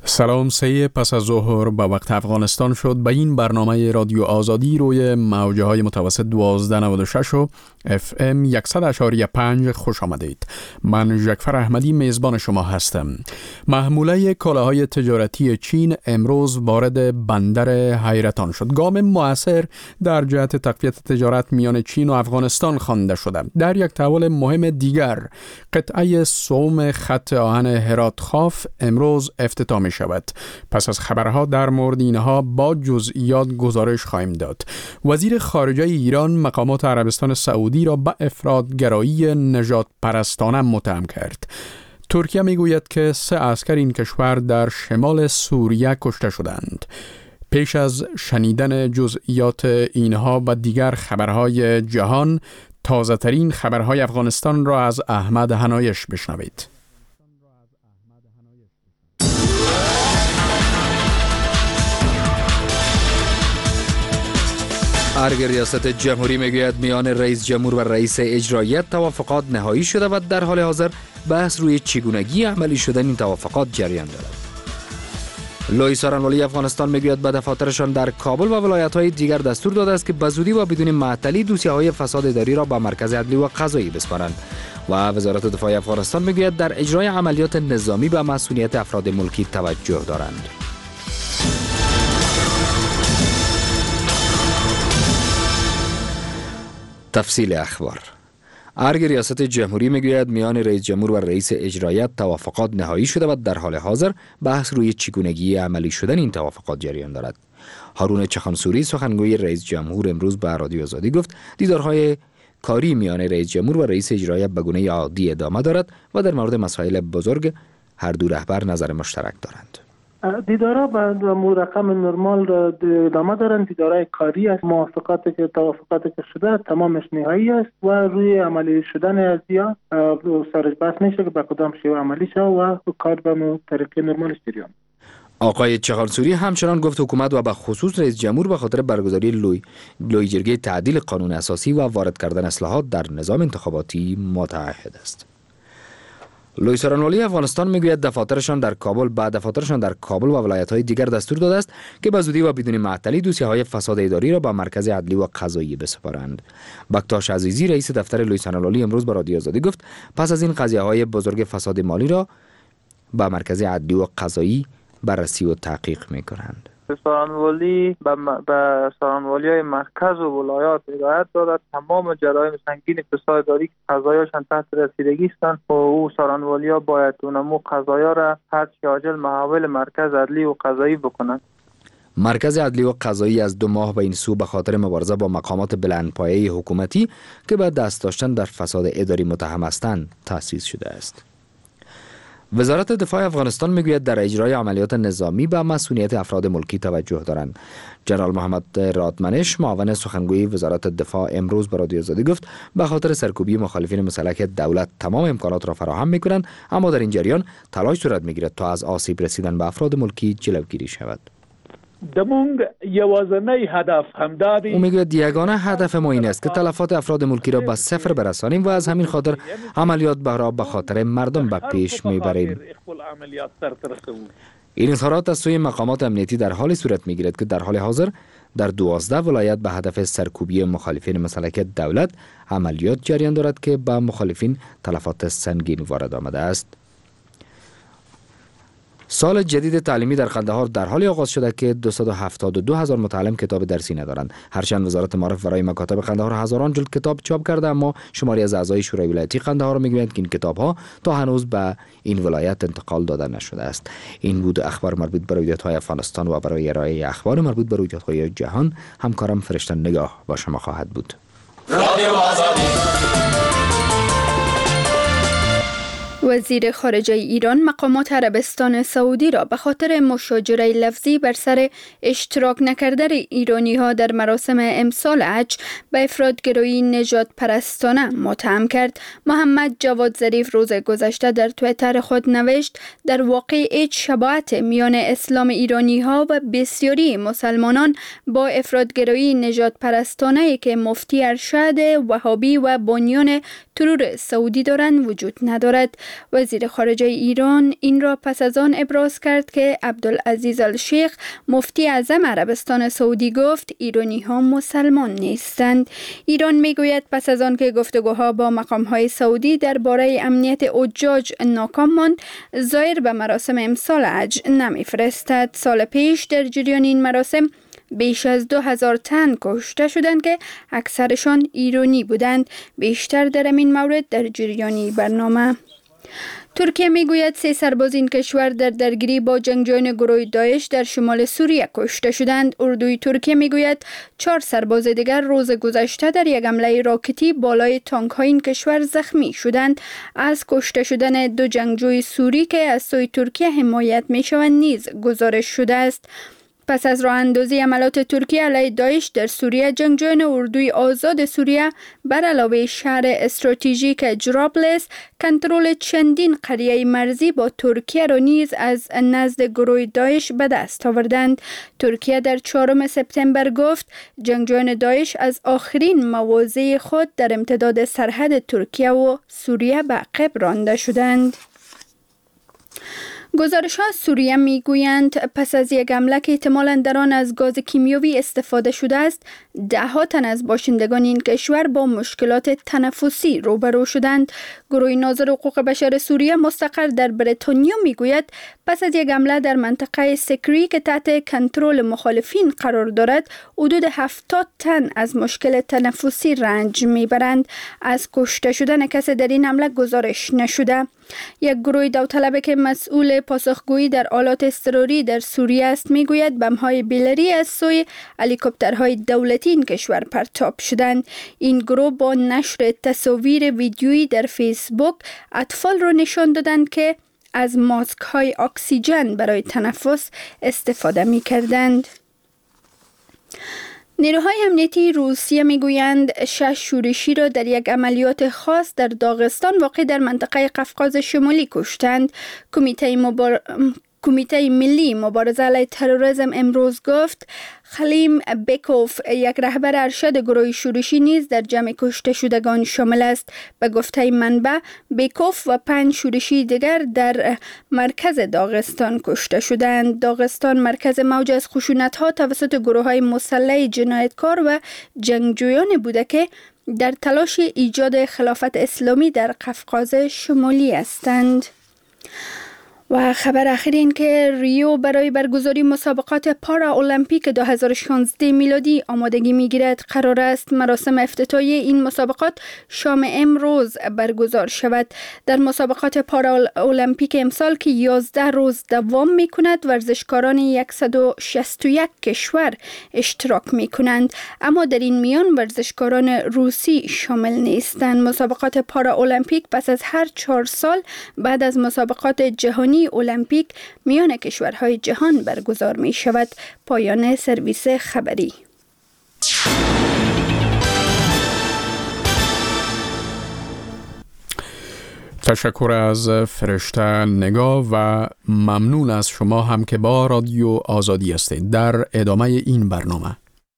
سلام، 3 پس از ظهر به وقت افغانستان شد. به این برنامه رادیو آزادی روی موجه های متوسط 1296 و FM 100.5 خوش آمدید. من ژکفر احمدی میزبان شما هستم. محموله کالاهای تجارتی چین امروز وارد بندر حیرتان شد. گام مؤثر در جهت تقویت تجارت میان چین و افغانستان خوانده شده. در یک تحول مهم دیگر، قطعه سوم خط آهن هرات خاف امروز افتتاح می شود. پس از خبرها در مورد اینها با جزئیات گزارش خواهیم داد. وزیر خارجه ایران مقامات عربستان سعودی را به افراطگرایی نژاد پرستانه متهم کرد. ترکیه میگوید که 3 عسکر این کشور در شمال سوریه کشته شدند. پیش از شنیدن جزئیات اینها و دیگر خبرهای جهان، تازه ترین خبرهای افغانستان را از احمد هنایش بشنوید. ارگ ریاست جمهوری میگوید میان رئیس جمهور و رئیس اجرایی توافقات نهایی شده و در حال حاضر بحث روی چگونگی عملی شدن این توافقات جریان دارد. لوی سارنوالی افغانستان میگوید به دفاترشان در کابل و ولایت‌های دیگر دستور داده است که به زودی و بدون معطلی دوسیه‌های فساد اداری را به مرکز عدلی و قضایی بسپارند. و وزارت دفاع افغانستان میگوید در اجرای عملیات نظامی به مسئولیت افراد ملکی توجه دارند. تفصیل اخبار. ارگ ریاست جمهوری میگوید میان رئیس جمهور و رئیس اجرایی توافقات نهایی شده و در حال حاضر بحث روی چگونگی عملی شدن این توافقات جریان دارد. هارون چخانسوری سخنگوی رئیس جمهور امروز به رادیو آزادی گفت دیدارهای کاری میان رئیس جمهور و رئیس اجرایی به گونه عادی ادامه دارد و در مورد مسائل بزرگ هر دو رهبر نظر مشترک دارند. دیدارها به رقم نرمال را ادامه دارند. دیدارهای کاری است. توافقاتی که شده تمامش نهایی است و روی عملی شدن ازیا سرش بحث میشه که به کدام شیوه عملی شود و کار به طریق نرمالش جریان. آقای چخانسوری همچنان گفت حکومت و به خصوص رئیس جمهور به خاطر برگزاری لوی جرگه تعدیل قانون اساسی و وارد کردن اصلاحات در نظام انتخاباتی متعهد است. لوی سارنوالی افغانستان میگوید دفاترشان در کابل و ولایت‌های دیگر دستور داده است که به زودی و بدون معطلی دوسیه‌های فساد اداری را به مرکز عدلی و قضایی بسپارند. بکتاش عزیزی رئیس دفتر لوی سارنوالی امروز به رادیو آزادی گفت پس از این قضیه‌های بزرگ فساد مالی را به مرکز عدلی و قضایی بررسی و تحقیق می‌کنند. سارنوالی به سارنوالی‌های مرکز و ولایات هدایت دادند تمام جرایم سنگین فساد اداری که قضایاشان تحت رسیدگی هستند و او سارنوالی‌ها باید اونمو قضایا را هر چه عاجل محول مرکز عدلی و قضایی بکنند. مرکز عدلی و قضایی از 2 ماه به این سو به خاطر مبارزه با مقامات بلندپایه حکومتی که به دست داشتن در فساد اداری متهم هستند تأسیس شده است. وزارت دفاع افغانستان میگوید در اجرای عملیات نظامی به مسئولیت افراد ملکی توجه دارند. جنرال محمد رادمنش معاون سخنگوی وزارت دفاع امروز به رادیو آزادی گفت به خاطر سرکوبی مخالفین مسلح دولت تمام امکانات را فراهم میکنند، اما در این جریان تلاش صورت میگیرد تا از آسیب رسیدن به افراد ملکی جلوگیری شود. دمونگ یوازنی هدف همداری. او میگوید یگانه هدف ما این است که تلفات افراد ملکی را به 0 برسانیم و از همین خاطر عملیات را به خاطر مردم به پیش میبریم. این اظهارات از سوی مقامات امنیتی در حال صورت میگیرد که در حال حاضر در 12 ولایت به هدف سرکوبی مخالفین مسلح دولت عملیات جریان دارد که به مخالفین تلفات سنگین وارد آمده است. سال جدید تعلیمی در قندهار در حال آغاز شده که 272,000 متعلم کتاب درسی ندارند. هرچند وزارت معارف برای مکاتب قندهار هزاران جلد کتاب چاپ کرده، اما شماری از اعضای شورای ولایتی قندهار میگویند که این کتاب‌ها تا هنوز به این ولایت انتقال داده نشده است. این بود اخبار مربوط به رویدادهای افغانستان و برای ارائه اخبار مربوط به رویدادهای جهان همکارم فرشته نگاه با شما خواهد بود. وزیر خارجه ایران مقامات عربستان سعودی را به خاطر مشاجره لفظی بر سر اشتراک نکردن ایرانی‌ها در مراسم امسال حج به افراطگرایی نژاد پرستانه متهم کرد. محمد جواد ظریف روز گذشته در توییتر خود نوشت در واقع هیچ شباهت میان اسلام ایرانی‌ها و بسیاری مسلمانان با افراطگرایی نژاد پرستانه‌ای که مفتی ارشد وهابی و بانیان ترور سعودی دارند وجود ندارد. وزیر خارجه ایران این را پس از آن ابراز کرد که عبدالعزیز الشیخ مفتی اعظم عربستان سعودی گفت ایرانی ها مسلمان نیستند. ایران میگوید پس از آن که گفتگوها با مقامهای سعودی درباره امنیت حجاج ناکام ماند، زایر به مراسم امسال حج نمیفرستد. سال پیش در جریان این مراسم بیش از 2000 تن کشته شدند که اکثرشان ایرانی بودند. بیشتر در این مورد در جریان برنامه. ترکیه میگوید 3 سرباز این کشور در درگیری با جنگجویان گروه داعش در شمال سوریه کشته شدند. اردوی ترکیه میگوید 4 سرباز دیگر روز گذشته در یک حمله راکتی بالای تانک های این کشور زخمی شدند. از کشته شدن 2 جنگجوی سوری که از سوی ترکیه حمایت میشوند نیز گزارش شده است. پس از راه اندازی عملات ترکیه علیه داعش در سوریه، جنگجویان اردوی آزاد سوریه بر علاوه شهر استراتژیک جرابلس، کنترل چندین قریه مرزی با ترکیه را نیز از نزد گروه داعش به دست آوردند. ترکیه در 4 سپتامبر گفت جنگجویان داعش از آخرین مواضع خود در امتداد سرحد ترکیه و سوریه به عقب رانده شدند. گزارش‌ها از سوریه میگویند پس از یک حمله که احتمالاً در آن از گاز کیمیایی استفاده شده است، 10 تن از باشندگان این کشور با مشکلات تنفسی روبرو شدند. گروه ناظر حقوق بشر سوریه مستقر در بریتانیا میگوید پس از یک حمله در منطقه سکری که تحت کنترل مخالفین قرار دارد، حدود 70 تن از مشکل تنفسی رنج میبرند. از کشته شدن کسی در این حمله گزارش نشده. یک گروه داوطلب که مسئول پاسخگویی در آلات اضطراری در سوریه است میگوید بم‌های بیلری از سوی هلیکوپترهای دولتی این کشور پرتاب شدند. این گروه با نشر تصاویر ویدیویی در فیسبوک اطفال را نشان دادند که از ماسک‌های اکسیژن برای تنفس استفاده می‌کردند. نیروهای امنیتی روسیه میگویند 6 شورشی را در یک عملیات خاص در داغستان واقع در منطقه قفقاز شمالی کشتند. کمیته ملی مبارزه علیه تروریسم امروز گفت خلیم بیکوف، یک رهبر ارشد گروه شورشی، نیز در جمع کشته شدگان شامل است. به گفته منبع، بیکوف و 5 شورشی دیگر در مرکز داغستان کشته شدند. داغستان مرکز موج از خشونت‌ها توسط گروه‌های مسلح جنایتکار و جنگجویان بوده که در تلاش ایجاد خلافت اسلامی در قفقاز شمالی هستند. و خبر اخیر این که ریو برای برگزاری مسابقات پارا المپیک 2016 میلادی آمادگی میگیرد. قرار است مراسم افتتاحیه این مسابقات شام امروز برگزار شود. در مسابقات پارا المپیک امسال که 11 روز دوام میکند، ورزشکاران 161 کشور اشتراک میکنند، اما در این میان ورزشکاران روسی شامل نیستند. مسابقات پارا المپیک پس از هر 4 سال بعد از مسابقات جهانی المپیک میان کشورهای جهان برگزار می شود. پایان سرویس خبری. تشکر از فرشته نگاه و ممنون از شما هم که با رادیو آزادی هستید. در ادامه این برنامه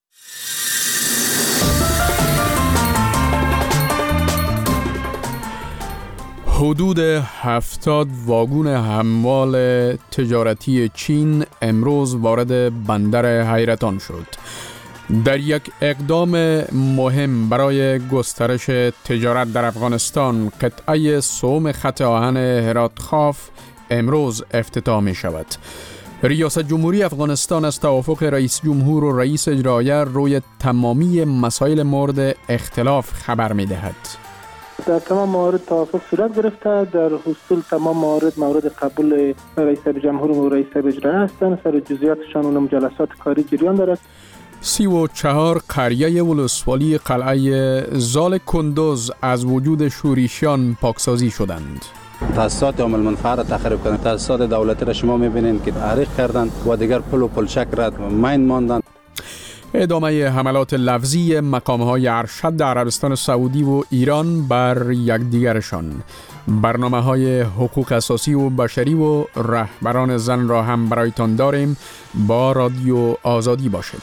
حدود 70 واگن حمال تجارتی چین امروز وارد بندر حیرتان شد. در یک اقدام مهم برای گسترش تجارت در افغانستان، قطعه سوم خط آهن هرات خاف امروز افتتاح می شود. ریاست جمهوری افغانستان از توافق رئیس جمهور و رئیس اجرایی روی تمامی مسائل مورد اختلاف خبر می دهد. در تمام موارد توافق صورت گرفته. در حصول تمام مورد قبول رئیس جمهور و رئیس اجرایی هستند. سر جزئیاتشان و جلسات کاری جریان دارد. 34 قریه ولسوالی قلعه زال کندوز از وجود شورشیان پاکسازی شدند. تاسیسات عامل منفعه را تخریب کردند. تاسیسات دولتی را شما می‌بینید که تحریق کردند و دیگر پل و پلچک را ماین ماندند. ادامه حملات لفظی مقام‌های ارشد عربستان سعودی و ایران بر یکدیگرشان. برنامه‌های حقوق اساسی و بشری و رهبران زن را هم برایتان داریم. با رادیو آزادی باشید.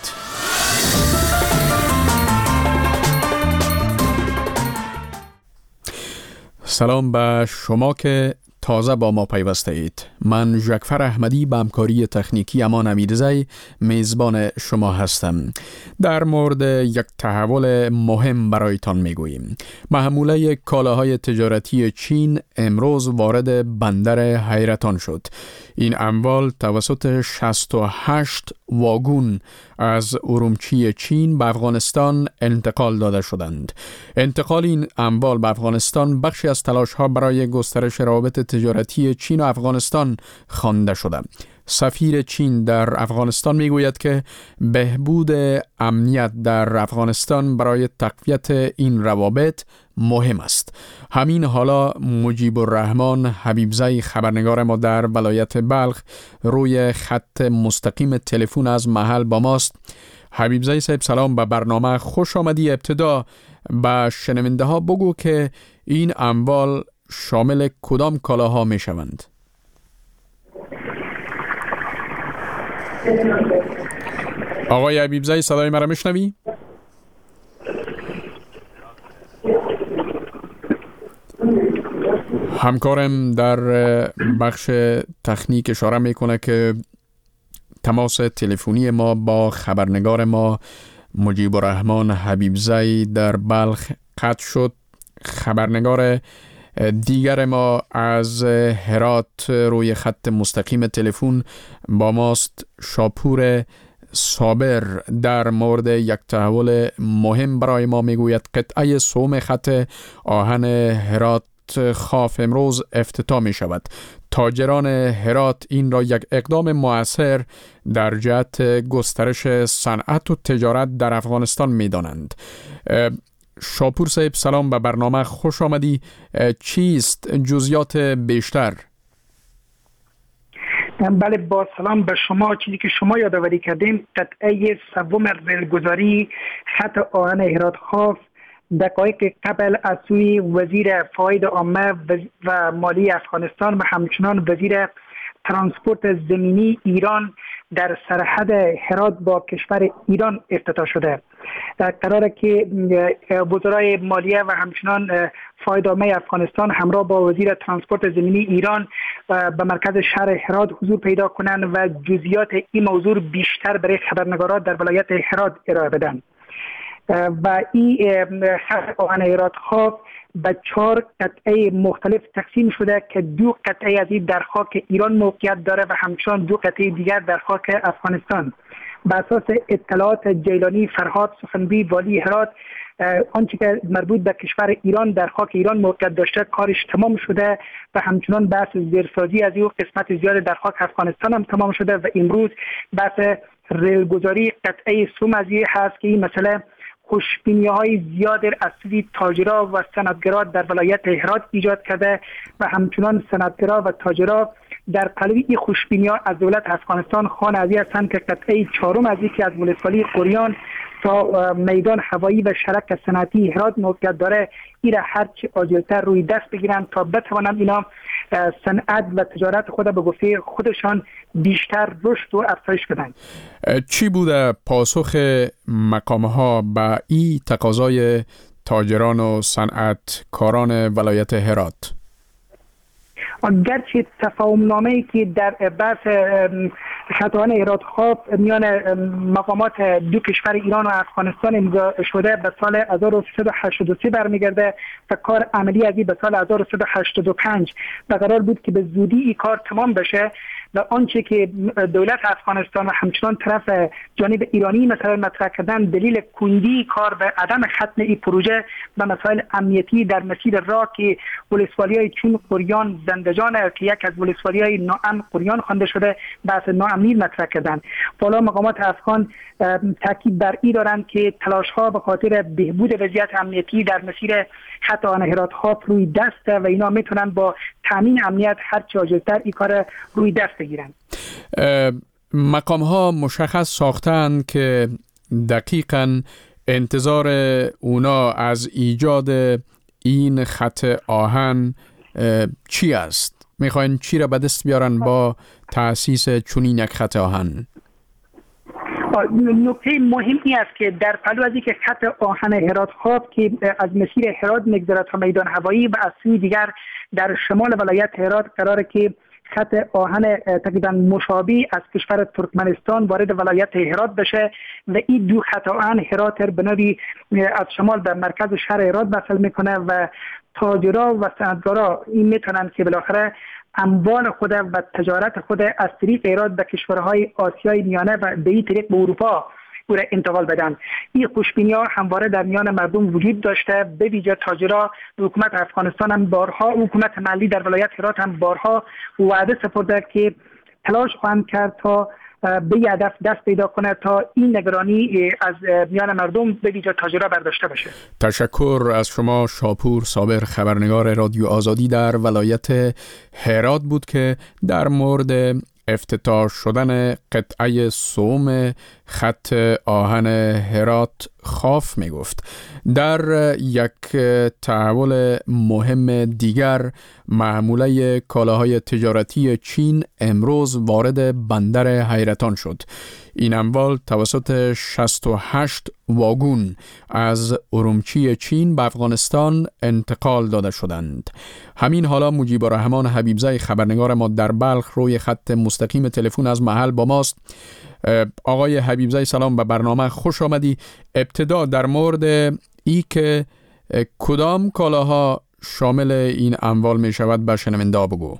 سلام به شما که تازه با ما پیوسته اید. من ژکفر احمدی به همکاری تکنیکی امان امیرزی میزبان شما هستم. در مورد یک تحول مهم برایتان میگوییم. محموله کالاهای تجارتی چین امروز وارد بندر حیرتان شد. این اموال توسط 68 واگون از ارومچی چین به افغانستان انتقال داده شدند. انتقال این اموال به افغانستان بخشی از تلاش‌ها برای گسترش روابط تجارتی چین و افغانستان خوانده شده. سفیر چین در افغانستان میگوید که بهبود امنیت در افغانستان برای تقویت این روابط مهم است. همین حالا مجیب الرحمن حبیبزی خبرنگار ما در ولایت بلخ روی خط مستقیم تلفن از محل با ماست. حبیبزی صاحب سلام، به برنامه خوش آمدی. ابتدا به شنونده ها بگو که این اموال شامل کدام کالاها می شوند؟ آقای حبیبزی صدای مرا میشنوی؟ همکارم در بخش تکنیک اشاره میکنه که تماس تلفنی ما با خبرنگار ما مجیب الرحمن حبیبزی در بلخ قطع شد. خبرنگار دیگر ما از هرات روی خط مستقیم تلفن با ماست. شاپور صابر در مورد یک تحول مهم برای ما میگوید. قطعه سوم خط آهن هرات خاف امروز افتتاح می شود. تاجران هرات این را یک اقدام مؤثر در جهت گسترش صنعت و تجارت در افغانستان می دانند. شاپور صاحب سلام، به برنامه خوش آمدی. چیست جزئیات بیشتر؟ بله، با سلام به شما. چیزی که شما یادآوری کردیم، قطعه سوم ریلگذاری خط آهن هرات خاف دقایق قبل از سوی وزیر فواید عامه و مالی افغانستان و همچنان وزیر ترانسپورت زمینی ایران در سرحد هرات با کشور ایران افتتاح شده. قراره که وزرای مالیه و همچنان فواید عامه افغانستان همراه با وزیر ترانسپورت زمینی ایران به مرکز شهر هرات حضور پیدا کنند و جزئیات این موضوع بیشتر برای خبرنگاران در ولایت هرات ارائه بدن. و این خط آهن هرات خاک به 4 قطعه مختلف تقسیم شده که 2 قطعه از این در خاک ایران موقعیت داره و همچنان 2 قطعه دیگر در خاک افغانستان. به اساس اطلاعات جیلانی فرهاد سخنگوی والی هرات، آنچه که مربوط به کشور ایران در خاک ایران موقعیت داشته کارش تمام شده و همچنان بحث زیرسازی از این قسمت زیاد در خاک افغانستان هم تمام شده و امروز بحث ریلگذاری قطعه سوم از این هست که این مسئله خوشبینی‌های زیاد از سوی تاجرا و صنعتگرا در ولایت هرات ایجاد کرده و همچنان صنعتگرا و تاجرا در قلب این خوشبینی‌ها از دولت افغانستان خوان ازی هستند که قطعه 4 از یکی از ولسوالی قریان تا میدان هوایی و شرک صنعتی هرات موقعیت داره، این را هرچی عاجلتر روی دست بگیرن تا بتوانند اینا صنعت و تجارت خود به گفته خودشان بیشتر رشد و افزایش بدن. چی بوده پاسخ مقامها به این تقاضای تاجران و صنعتکاران ولایت هرات؟ گرچه تفاهم نامه‌ای که در بحث خط آهن هرات خاف میان مقامات 2 کشور ایران و افغانستان امضا شده به سال 1383 برمیگرده و کار عملی از این به سال 1385 و قرار بود که به زودی این کار تمام بشه و آنچه که دولت افغانستان و همچنان طرف جانب ایرانی مثلا مطرح کردن دلیل کندی کار به عدم ختم این پروژه و مسائل امنیتی در مسیر راه که ولسوالی‌های چون قریان زندجان که یک از ولسوالی‌های ناامن قریان خوانده شده بحث ناامنی مطرح کردن. حالا مقامات افغان تاکید بر این دارند که تلاش‌ها به خاطر بهبود وضعیت امنیتی در مسیر خط آهن هرات خاف روی دست و اینا میتونن با تامین امنیت هر چه عاجل‌تر این کار روی دست بگیرن. مقام ها مشخص ساختن که دقیقاً انتظار اونا از ایجاد این خط آهن چی است؟ میخواین چی را به دست بیارن با تأسیس چنین یک خط آهن؟ نکته مهمی است که در پلو از اینکه خط آهن هرات خواب که از مسیر هرات میگذرد تا میدان هوایی و از سوی دیگر در شمال ولایت هرات قراره که خط آهن تقریبا مشابه از کشور ترکمنستان وارد ولایت هرات بشه و این دو خط آهن هرات به نوعی از شمال به مرکز شهر هرات وصل میکنه و تاجرا و صنعتگرا این میتونن که بالاخره اموال خود و تجارت خود از طریق هرات به کشورهای آسیای میانه و به این طریق به اروپا او را انتقال بدن. این خوشبینی‌ها همواره در میان مردم وجود داشته، به ویژه تاجرا. حکومت افغانستان هم بارها، حکومت محلی در ولایت هرات هم بارها وعده سپرده که تلاش خواهند کرد تا به هدف دست پیدا کنه تا این نگرانی از میان مردم به ویژه تاجرا برداشته بشه. تشکر از شما. شاپور صابر، خبرنگار رادیو آزادی در ولایت هرات بود که در مورد افتتاح شدن قطعه سوم خط آهن هرات خاف می گفت. در یک تحول مهم دیگر، محموله کالاهای تجارتی چین امروز وارد بندر حیرتان شد. این اموال توسط 68 واگون از ارومچی چین به افغانستان انتقال داده شدند. همین حالا مجیب الرحمن حبیبزی، خبرنگار ما در بلخ، روی خط مستقیم تلفن از محل با ماست. آقای حبیبزی سلام، به برنامه خوش آمدی. ابتدا در مورد ای که کدام کالاها شامل این اموال می شود به شنونده بگو.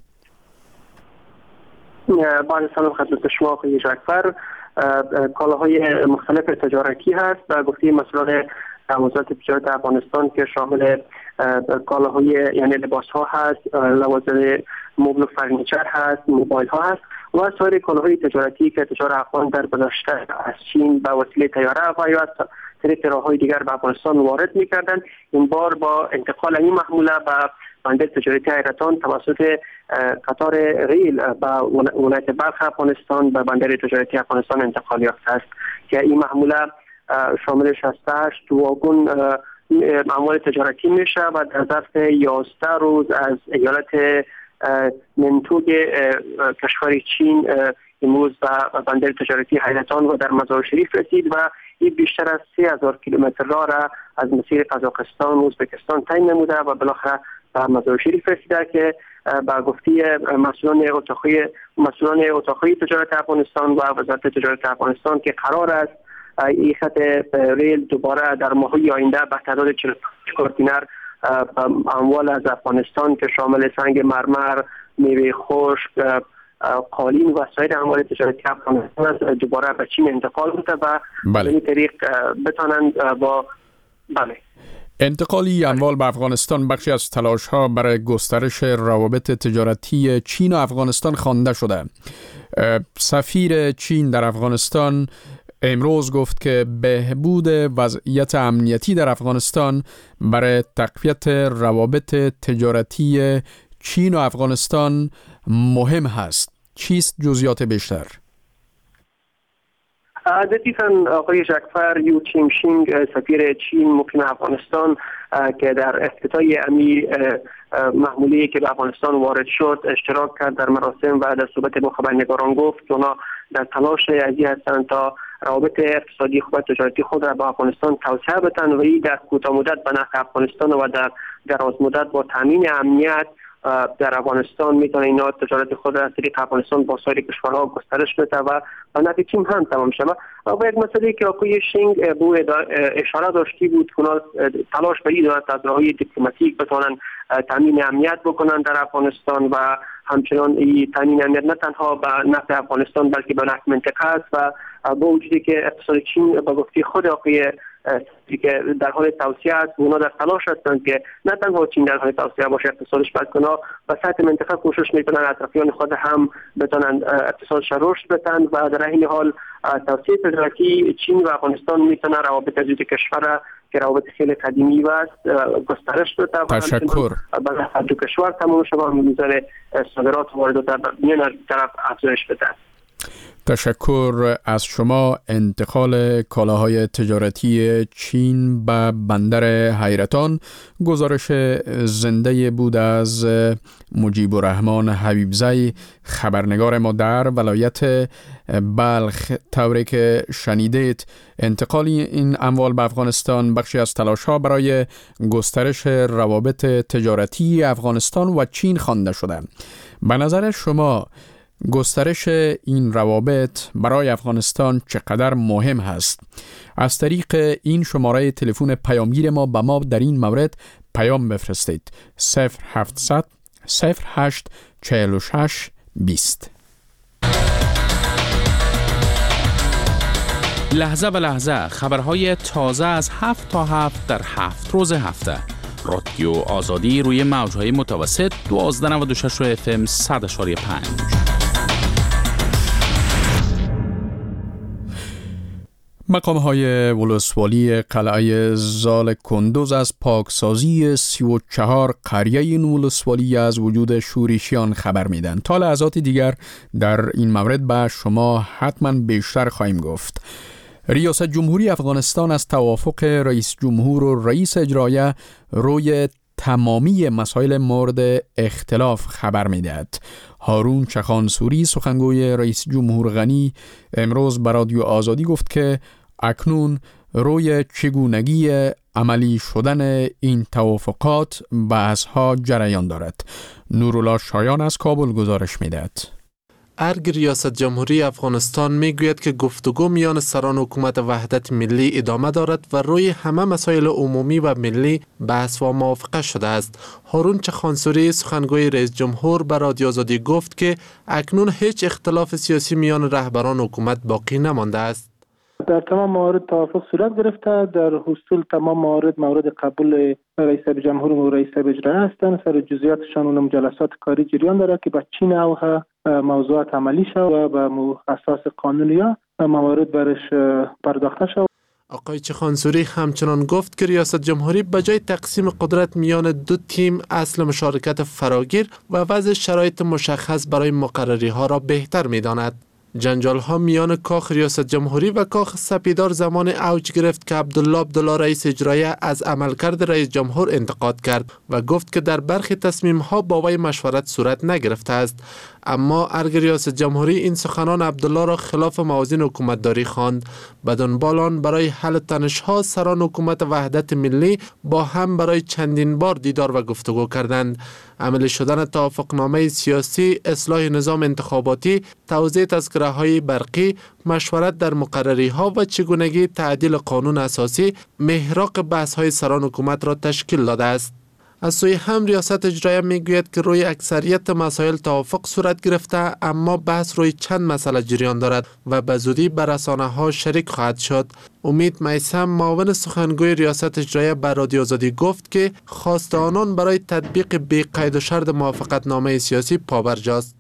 با سلام خدمت شما آقای جعفر. کالاهای مختلف تجارتی هست و گفته مسئولان وزارت تجارت افغانستان که شامل کالاهای یعنی لباس ها هست، لوازم مبل و فرنیچر هست، موبایل ها هست و سایر کالاهای تجارتی که تجار افغان در گذشته از چین به وسیله طیاره هوایی و طریق راههای دیگر به افغانستان وارد می‌کردند. این بار با انتقال این محموله به بندر تجارتی حیرتان توسط قطار ریل به ولایت بلخ افغانستان به بندر تجارتی افغانستان انتقال یافته است که این محموله شامل 68 واگن اموال تجارتی میشه و در ظرف 11 روز از ایالت ننتوگ کشور چین امروز به بندر تجارتی حیرتان و در مزار شریف رسید و این بیشتر از 3000 کیلومتر راه را از مسیر قزاقستان و ازبکستان طی نموده و بالاخره به مزار شریف رسیده که با گفتی مسئولان اتاقی تجارت افغانستان و وزارت تجارت افغانستان که قرار است این خط ریل دوباره در ماه‌های آینده به تعداد 45 کانتینر اموال از افغانستان که شامل سنگ مرمر، میوه خشک، قالین و سایر اموال تجارتی افغانستان است دوباره به چین انتقال بوده و به این طریق بتانند با انتقالی اموال به افغانستان بخشی از تلاش‌ها برای گسترش روابط تجارتی چین و افغانستان خوانده شده. سفیر چین در افغانستان امروز گفت که بهبود وضعیت امنیتی در افغانستان برای تقویت روابط تجارتی چین و افغانستان مهم هست. چیست جزئیات بیشتر؟ دقیقاً آقای جعفر، یو چیمشینگ سفیر چین مقیم افغانستان که در افتتاح امی محموله که به افغانستان وارد شد اشتراک کرد در مراسم و در صحبت با خبرنگاران گفت که اونا در تلاش ازی هستند تا روابط اقتصادی و تجارتی خود را با افغانستان توسعه بدن و این در کوتاه مدت به نفع افغانستان و در دراز مدت با تامین امنیت در افغانستان میتونه اینا تجارت خود را از طریق افغانستان با سایر کشورها گسترش بده و به نفع چین هم تمام شود. و یک مسئله که آقای شینگ به اشاره داشتی بود که تلاش به این دارد از راههای دیپلماتیک بتوانند تامین امنیت بکنند در افغانستان و همچنان این تامین امنیت نه تنها به نفع افغانستان بلکه به نفع منطقه است و با وجودی که اقتصاد چین با گفته خود آقای که در حال توسعه است، اونا در تلاش هستند که نه تنها چین در حال توسعه باشه اقتصادش، بلکه اونا به سطح منطقه کوشش میکنن اطرافیان خود هم بتونن اقتصادش رشد بدن و در این حال توسعه تجارتی چین و افغانستان میتونه روابط از دو کشور که روابط خیلی قدیمی است گسترش بده. تشکر. و دو کشور تمام شود میزان صادرات و واردات در میان طرف افزایش بده. تشکر از شما. انتقال کالاهای تجارتی چین به بندر حیرتان گزارش زنده بود از مجیب الرحمن حبیبزی، خبرنگار ما در ولایت بلخ. طوری که شنیدید، انتقال این اموال به افغانستان بخشی از تلاش‌ها برای گسترش روابط تجارتی افغانستان و چین خوانده شده. به نظر شما گسترش این روابط برای افغانستان چقدر مهم هست؟ از طریق این شماره تلفن پیامگیر ما به ما در این مورد پیام بفرستید. 0700 08 46 20. لحظه به لحظه خبرهای تازه از 7 تا 7 در 7 روز هفته. رادیو آزادی روی موجهای متوسط 1296 FM 100.5. مقام‌های ولسوالی قلعه زال کندوز از پاکسازی 34 قریه این ولسوالی از وجود شورشیان خبر میدن. تا لحظات دیگر در این مورد به شما حتما بیشتر خواهیم گفت. ریاست جمهوری افغانستان از توافق رئیس جمهور و رئیس اجرایه روی تمامی مسائل مورد اختلاف خبر میدهد. هارون چخانسوری سخنگوی رئیس جمهور غنی امروز به رادیو آزادی گفت که اکنون روی چگونگی عملی شدن این توافقات بحث‌ها جریان دارد. نورالله شایان از کابل گزارش میدهد. ارگ ریاست جمهوری افغانستان میگوید که گفتگو میان سران حکومت وحدت ملی ادامه دارد و روی همه مسائل عمومی و ملی بحث و موافقه شده است. هارون چخانسوری سخنگوی رئیس جمهور به رادیو آزادی گفت که اکنون هیچ اختلاف سیاسی میان رهبران حکومت باقی نمانده است. در تمام موارد توافق صورت گرفته. در حصول تمام مورد قبول رئیس جمهور و رئیس اجرایی هستند. سر جزئیاتشان و جلسات کاری جریان داره که با چین او موضوعات عملی شد و به اساس قانونی موارد برش پرداخته شد. آقای چخانسوری همچنان گفت که ریاست جمهوری به جای تقسیم قدرت میان دو تیم اصل مشارکت فراگیر و وضع شرایط مشخص برای مقرری ها را بهتر می‌داند. جنجال ها میان کاخ ریاست جمهوری و کاخ سپیدار زمان اوج گرفت که عبدالله رئیس اجرایی از عملکرد رئیس جمهور انتقاد کرد و گفت که در برخی تصمیم ها با وی مشورت صورت نگرفته است. اما ارگ ریاست جمهوری این سخنان عبدالله را خلاف موازین حکومتداری خواند. بدانبال آن برای حل تنش ها سران حکومت وحدت ملی با هم برای چندین بار دیدار و گفتگو کردند. عملی شدن توافقنامه سیاسی، اصلاح نظام انتخاباتی، توزیع تذکره‌های برقی، مشورت در مقرری‌ها و چگونگی تعدیل قانون اساسی محراق بحث‌های سران حکومت را تشکیل داده است. از سوی هم ریاست اجرایی میگوید که روی اکثریت مسائل توافق صورت گرفته، اما بحث روی چند مسئله جریان دارد و به زودی به رسانه‌ها شریک خواهد شد. امید میثم معاون سخنگوی ریاست اجرایی به رادیو آزادی گفت که خواست آنان برای تطبیق بی قید و شرط موافقتنامه سیاسی پابرجاست.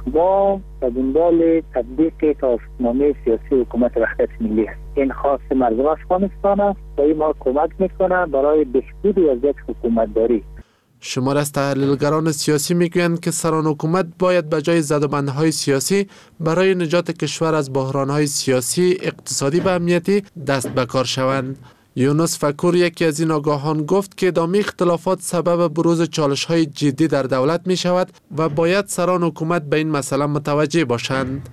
ما به دنبال تطبیق توافقنامه سیاسی حکومت وحدت ملی است. این خواست مردم افغانستان است و این ما کمک میکنه برای بهبود وضعیت حکومتداری. شمار از تحلیلگران سیاسی میگویند که سران حکومت باید به جای زدوبندهای سیاسی برای نجات کشور از بحرانهای سیاسی، اقتصادی و امنیتی دست به کار شوند. یونس فکور یکی از این آگاهان گفت که ادامه اختلافات سبب بروز چالش‌های جدی در دولت می شود و باید سران حکومت به این مسئله متوجه باشند.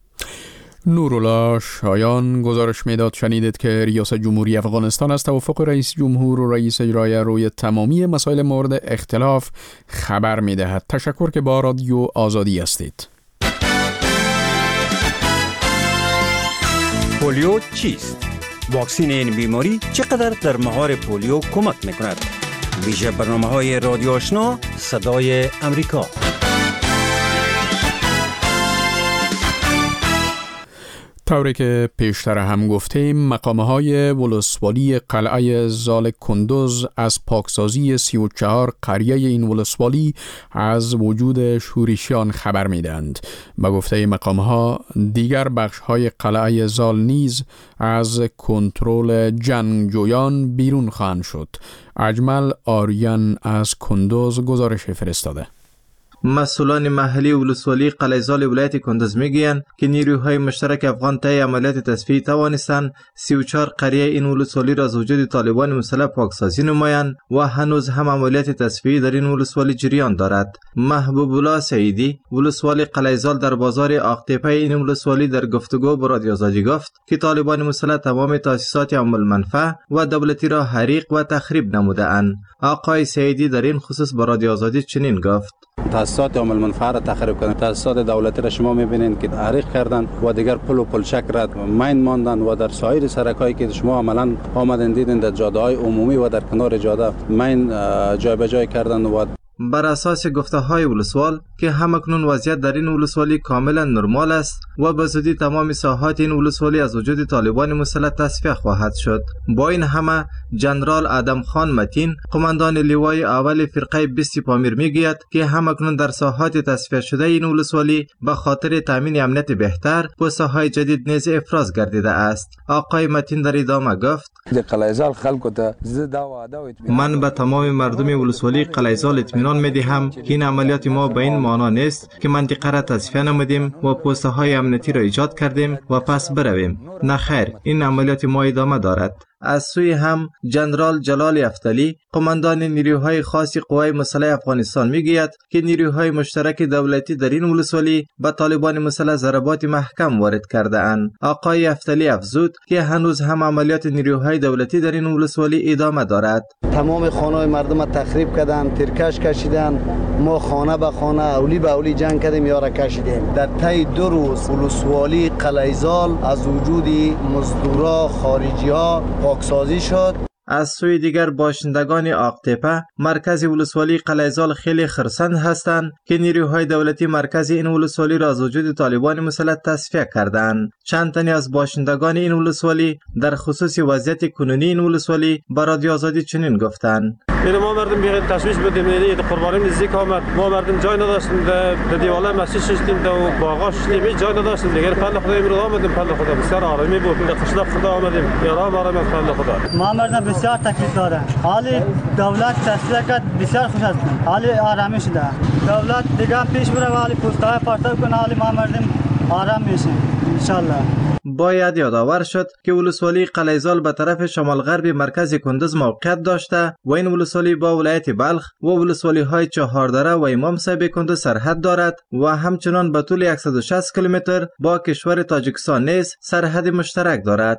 نورالله شایان گزارش میداد. شنیدید که ریاست جمهوری افغانستان از توافق رئیس جمهور و رئیس اجرایی روی تمامی مسائل مورد اختلاف خبر میدهد. تشکر که با رادیو آزادی هستید. پولیو چیست؟ واکسین این بیماری چقدر در مهار پولیو کمک میکند؟ ویژه برنامه‌های رادیو آشنا صدای امریکا. طوری که پیشتر هم گفتیم، مقام‌های ولسوالی قلعه زال کندوز از پاکسازی 34 قریه این ولسوالی از وجود شورشیان خبر میدهند. به گفته مقام‌ها دیگر بخش‌های قلعه زال نیز از کنترل جنگجویان بیرون خواهند شد. اجمل آریان از کندوز گزارش فرستاده. مسئولان محلی ولسوالی قلعه‌زال ولایت کندز میگویند که نیروهای مشترک افغان طی عملیات تصفیه توانستند 34 قریه این ولسوالی را از وجود طالبان مسلح پاکسازی نمایند و هنوز هم عملیات تصفیه در این ولسوالی جریان دارد. محبوب الله سعیدی ولسوالی قلعه‌زال در بازار آقتپه این ولسوالی در گفتگو با رادیو آزادی گفت که طالبان مسلح تمام تاسیسات عام المنفعه و دولتی را حریق و تخریب نموده اند. آقای سعیدی در این خصوص با رادیو آزادی چنین گفت: تاسیسات عام المنفعه را تخریب کردند. تاسیسات دولتی را شما می‌بینید که حریق کردند و دیگر پل و پلچک را ماین ماندند و در سایر سرکایی که شما عملاً آمدن دیدین در جاده‌های عمومی و در کنار جاده ماین جابجا کردند. و بر اساس گفته‌های ولسوال که همکنون وضعیت در این ولسوالی کاملا نرمال است و به زودی تمام ساحات این ولسوالی از وجود طالبان مسلح تصفیه خواهد شد. با این همه جنرال آدم خان متین قماندان لیوای اول فرقه 20 پامیر میگوید که همکنون در ساحات تصفیه شده این ولسوالی به خاطر تامین امنیت بهتر پست‌های جدید نیز افراز گردیده است. آقای متین در ادامه گفت: من به تمام مردم ولسوالی قلعه‌زال اطمینان میدهم که این عملیات ما به این معنا نیست که منطقه را تصفیه نمودیم و پست‌های امنیتی را ایجاد کردیم و پس برویم. نه خیر، این عملیات ما ادامه دارد. از سوی هم جنرال جلال افتلی قماندان نیروهای خاص قوای مسلح افغانستان میگوید که نیروهای مشترک دولتی در این ولسوالی به طالبان مسلح ضربات محکم وارد کرده اند. آقای افتلی افزود که هنوز هم عملیات نیروهای دولتی در این ولسوالی ادامه دارد. تمام خانه‌های مردم را تخریب کردند، ترکش کشیدند. ما خانه به خانه، اولی به اولی جنگ کردیم، یارا کشیدیم. در طی 2 روز ولسوالی قلعه‌زال از وجود مزدورا خارجی‌ها پاکسازی شد. از سوی دیگر باشندگان آقتپه مرکز ولسوالی قلعه‌زال خیلی خرسند هستند که نیروهای دولتی مرکز این ولسوالی را از وجود طالبان مسلح تصفیه کردند. چند تنی از باشندگان این ولسوالی در خصوص وضعیت کنونی این ولسوالی با رادیو آزادی چنین گفتند: ما مردم بیغیر تشویش بدیم، یعنی قربانی نزدیک آمد. ما مردم جای نداشتیم، در دیواله مسجد شستیم، در باغاش شستیم، جای نداشتیم. دیگر پند خدا امروز آمدیم، پند خدا بسیار آرامی بود. در قشنق خدا آمدیم، یارام آرامی از پند خدا. ما مردم بسیار تکلیف داره. حالی دولت تصفیه کرد، بسیار خوش است. حالی آرامی شده. دولت دیگه پیش بره و حالی پست‌های پارتا کنه، حالی ما مردم آرام میشیم ان شاء الله. باید یادآور شد که ولسوالی قلعه‌زال به طرف شمال غربی مرکز کندز موقعیت داشته و این ولسوالی با ولایت بلخ و ولسوالی‌های چهاردره و امام صاحب کندز سرحد دارد و همچنان به طول 160 کیلومتر با کشور تاجیکستان نیز سرحد مشترک دارد.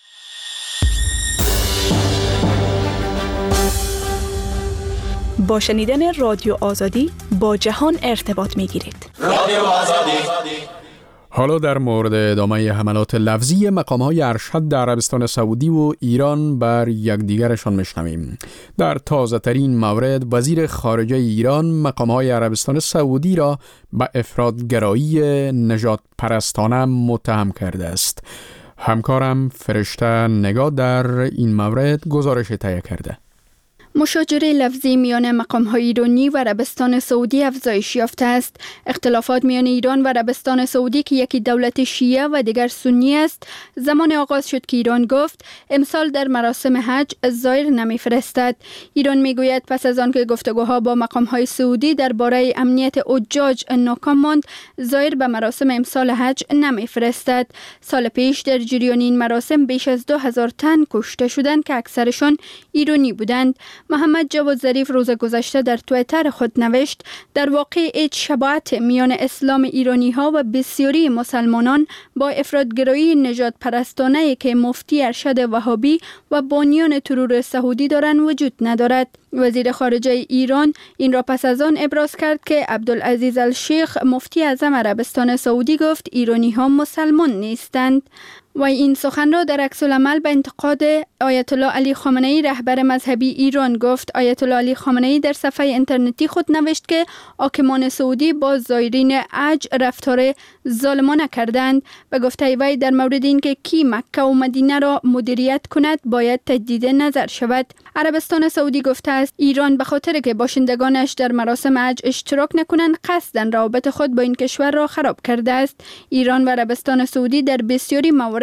با شنیدن رادیو آزادی با جهان ارتباط می‌گیرید. رادیو آزادی. حالا در مورد ادامه حملات لفظی مقام‌های ارشد در عربستان سعودی و ایران بر یکدیگرشان میشنویم. در تازه‌ترین مورد وزیر خارجه ایران مقام‌های عربستان سعودی را به افراط‌گرایی نژاد پرستانه متهم کرده است. همکارم فرشته نگاه در این مورد گزارش تهیه کرده. مشاجره لفظی میان مقام‌های ایرانی و عربستان سعودی افزایش یافته است. اختلافات میان ایران و عربستان سعودی که یکی دولت شیعه و دیگر سنی است، زمان آغاز شد که ایران گفت امسال در مراسم حج زایر نمی‌فرستد. ایران میگوید پس از آن که گفتگوها با مقام‌های سعودی درباره امنیت حجاج ناکام ماند، زایر به مراسم امسال حج نمی‌فرستد. سال پیش در جریان این مراسم بیش از 2000 تن کشته شدند که اکثرشان ایرانی بودند. محمد جواد ظریف روز گذشته در توییتر خود نوشت در واقع هیچ شباهت میان اسلام ایرانی ها و بسیاری مسلمانان با افراط‌گرایی نژاد پرستانه که مفتی ارشد وهابی و بانیان ترور سعودی دارند وجود ندارد. وزیر خارجه ایران این را پس از آن ابراز کرد که عبدالعزیز الشیخ مفتی اعظم عربستان سعودی گفت ایرانی ها مسلمان نیستند. و این سخن را در عکس العمل به انتقاد آیت الله علی خامنه‌ای رهبر مذهبی ایران گفت. آیت الله علی خامنه‌ای در صفحه اینترنتی خود نوشت که حاکمان سعودی با زایرین حج رفتار ظالمانه کردند و گفته وی در مورد اینکه کی مکه و مدینه را مدیریت کند باید تجدید نظر شود. عربستان سعودی گفته است ایران به خاطر که باشندگانش در مراسم حج اشتراک نکنند قصداً روابط خود با این کشور را خراب کرده است. ایران و عربستان سعودی در بسیاری موارد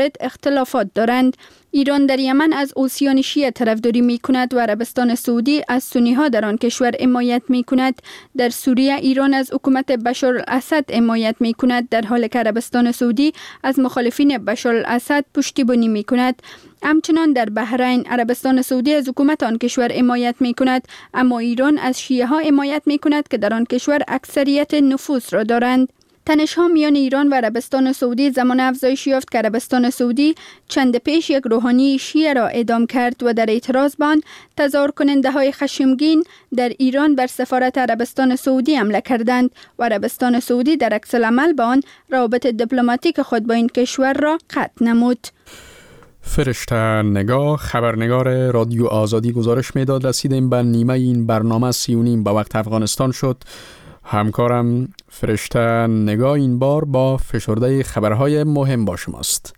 مورد اختلافات دارند. ایران در یمن از حوثیان شیعه طرفداری می کند و عربستان سعودی از سنی ها در آن کشور حمایت می کند. در سوریه ایران از حکومت بشار الاسد حمایت می کند، در حالی که عربستان سعودی از مخالفین بشار الاسد پشتیبانی می کند. همچنان در بحرین عربستان سعودی از حکومت آن کشور حمایت می کند، اما ایران از شیعه ها حمایت می کند که در آن کشور اکثریت نفوذ را دارند. تنش‌ها میان ایران و عربستان سعودی زمان افزایش یافت که عربستان سعودی چند پیش یک روحانی شیعه را اعدام کرد و در اعتراض به آن تظاهر کننده های خشمگین در ایران بر سفارت عربستان سعودی حمله کردند و عربستان سعودی در عکس العمل به آن روابط دیپلماتیک خود با این کشور را قطع نمود. فرشته نگاه، خبرنگار رادیو آزادی گزارش میداد رسیدیم به نیمه این برنامه 3:30 به وقت افغانستان شد. همکارم فرشته نگاه این بار با فشرده خبرهای مهم با شماست.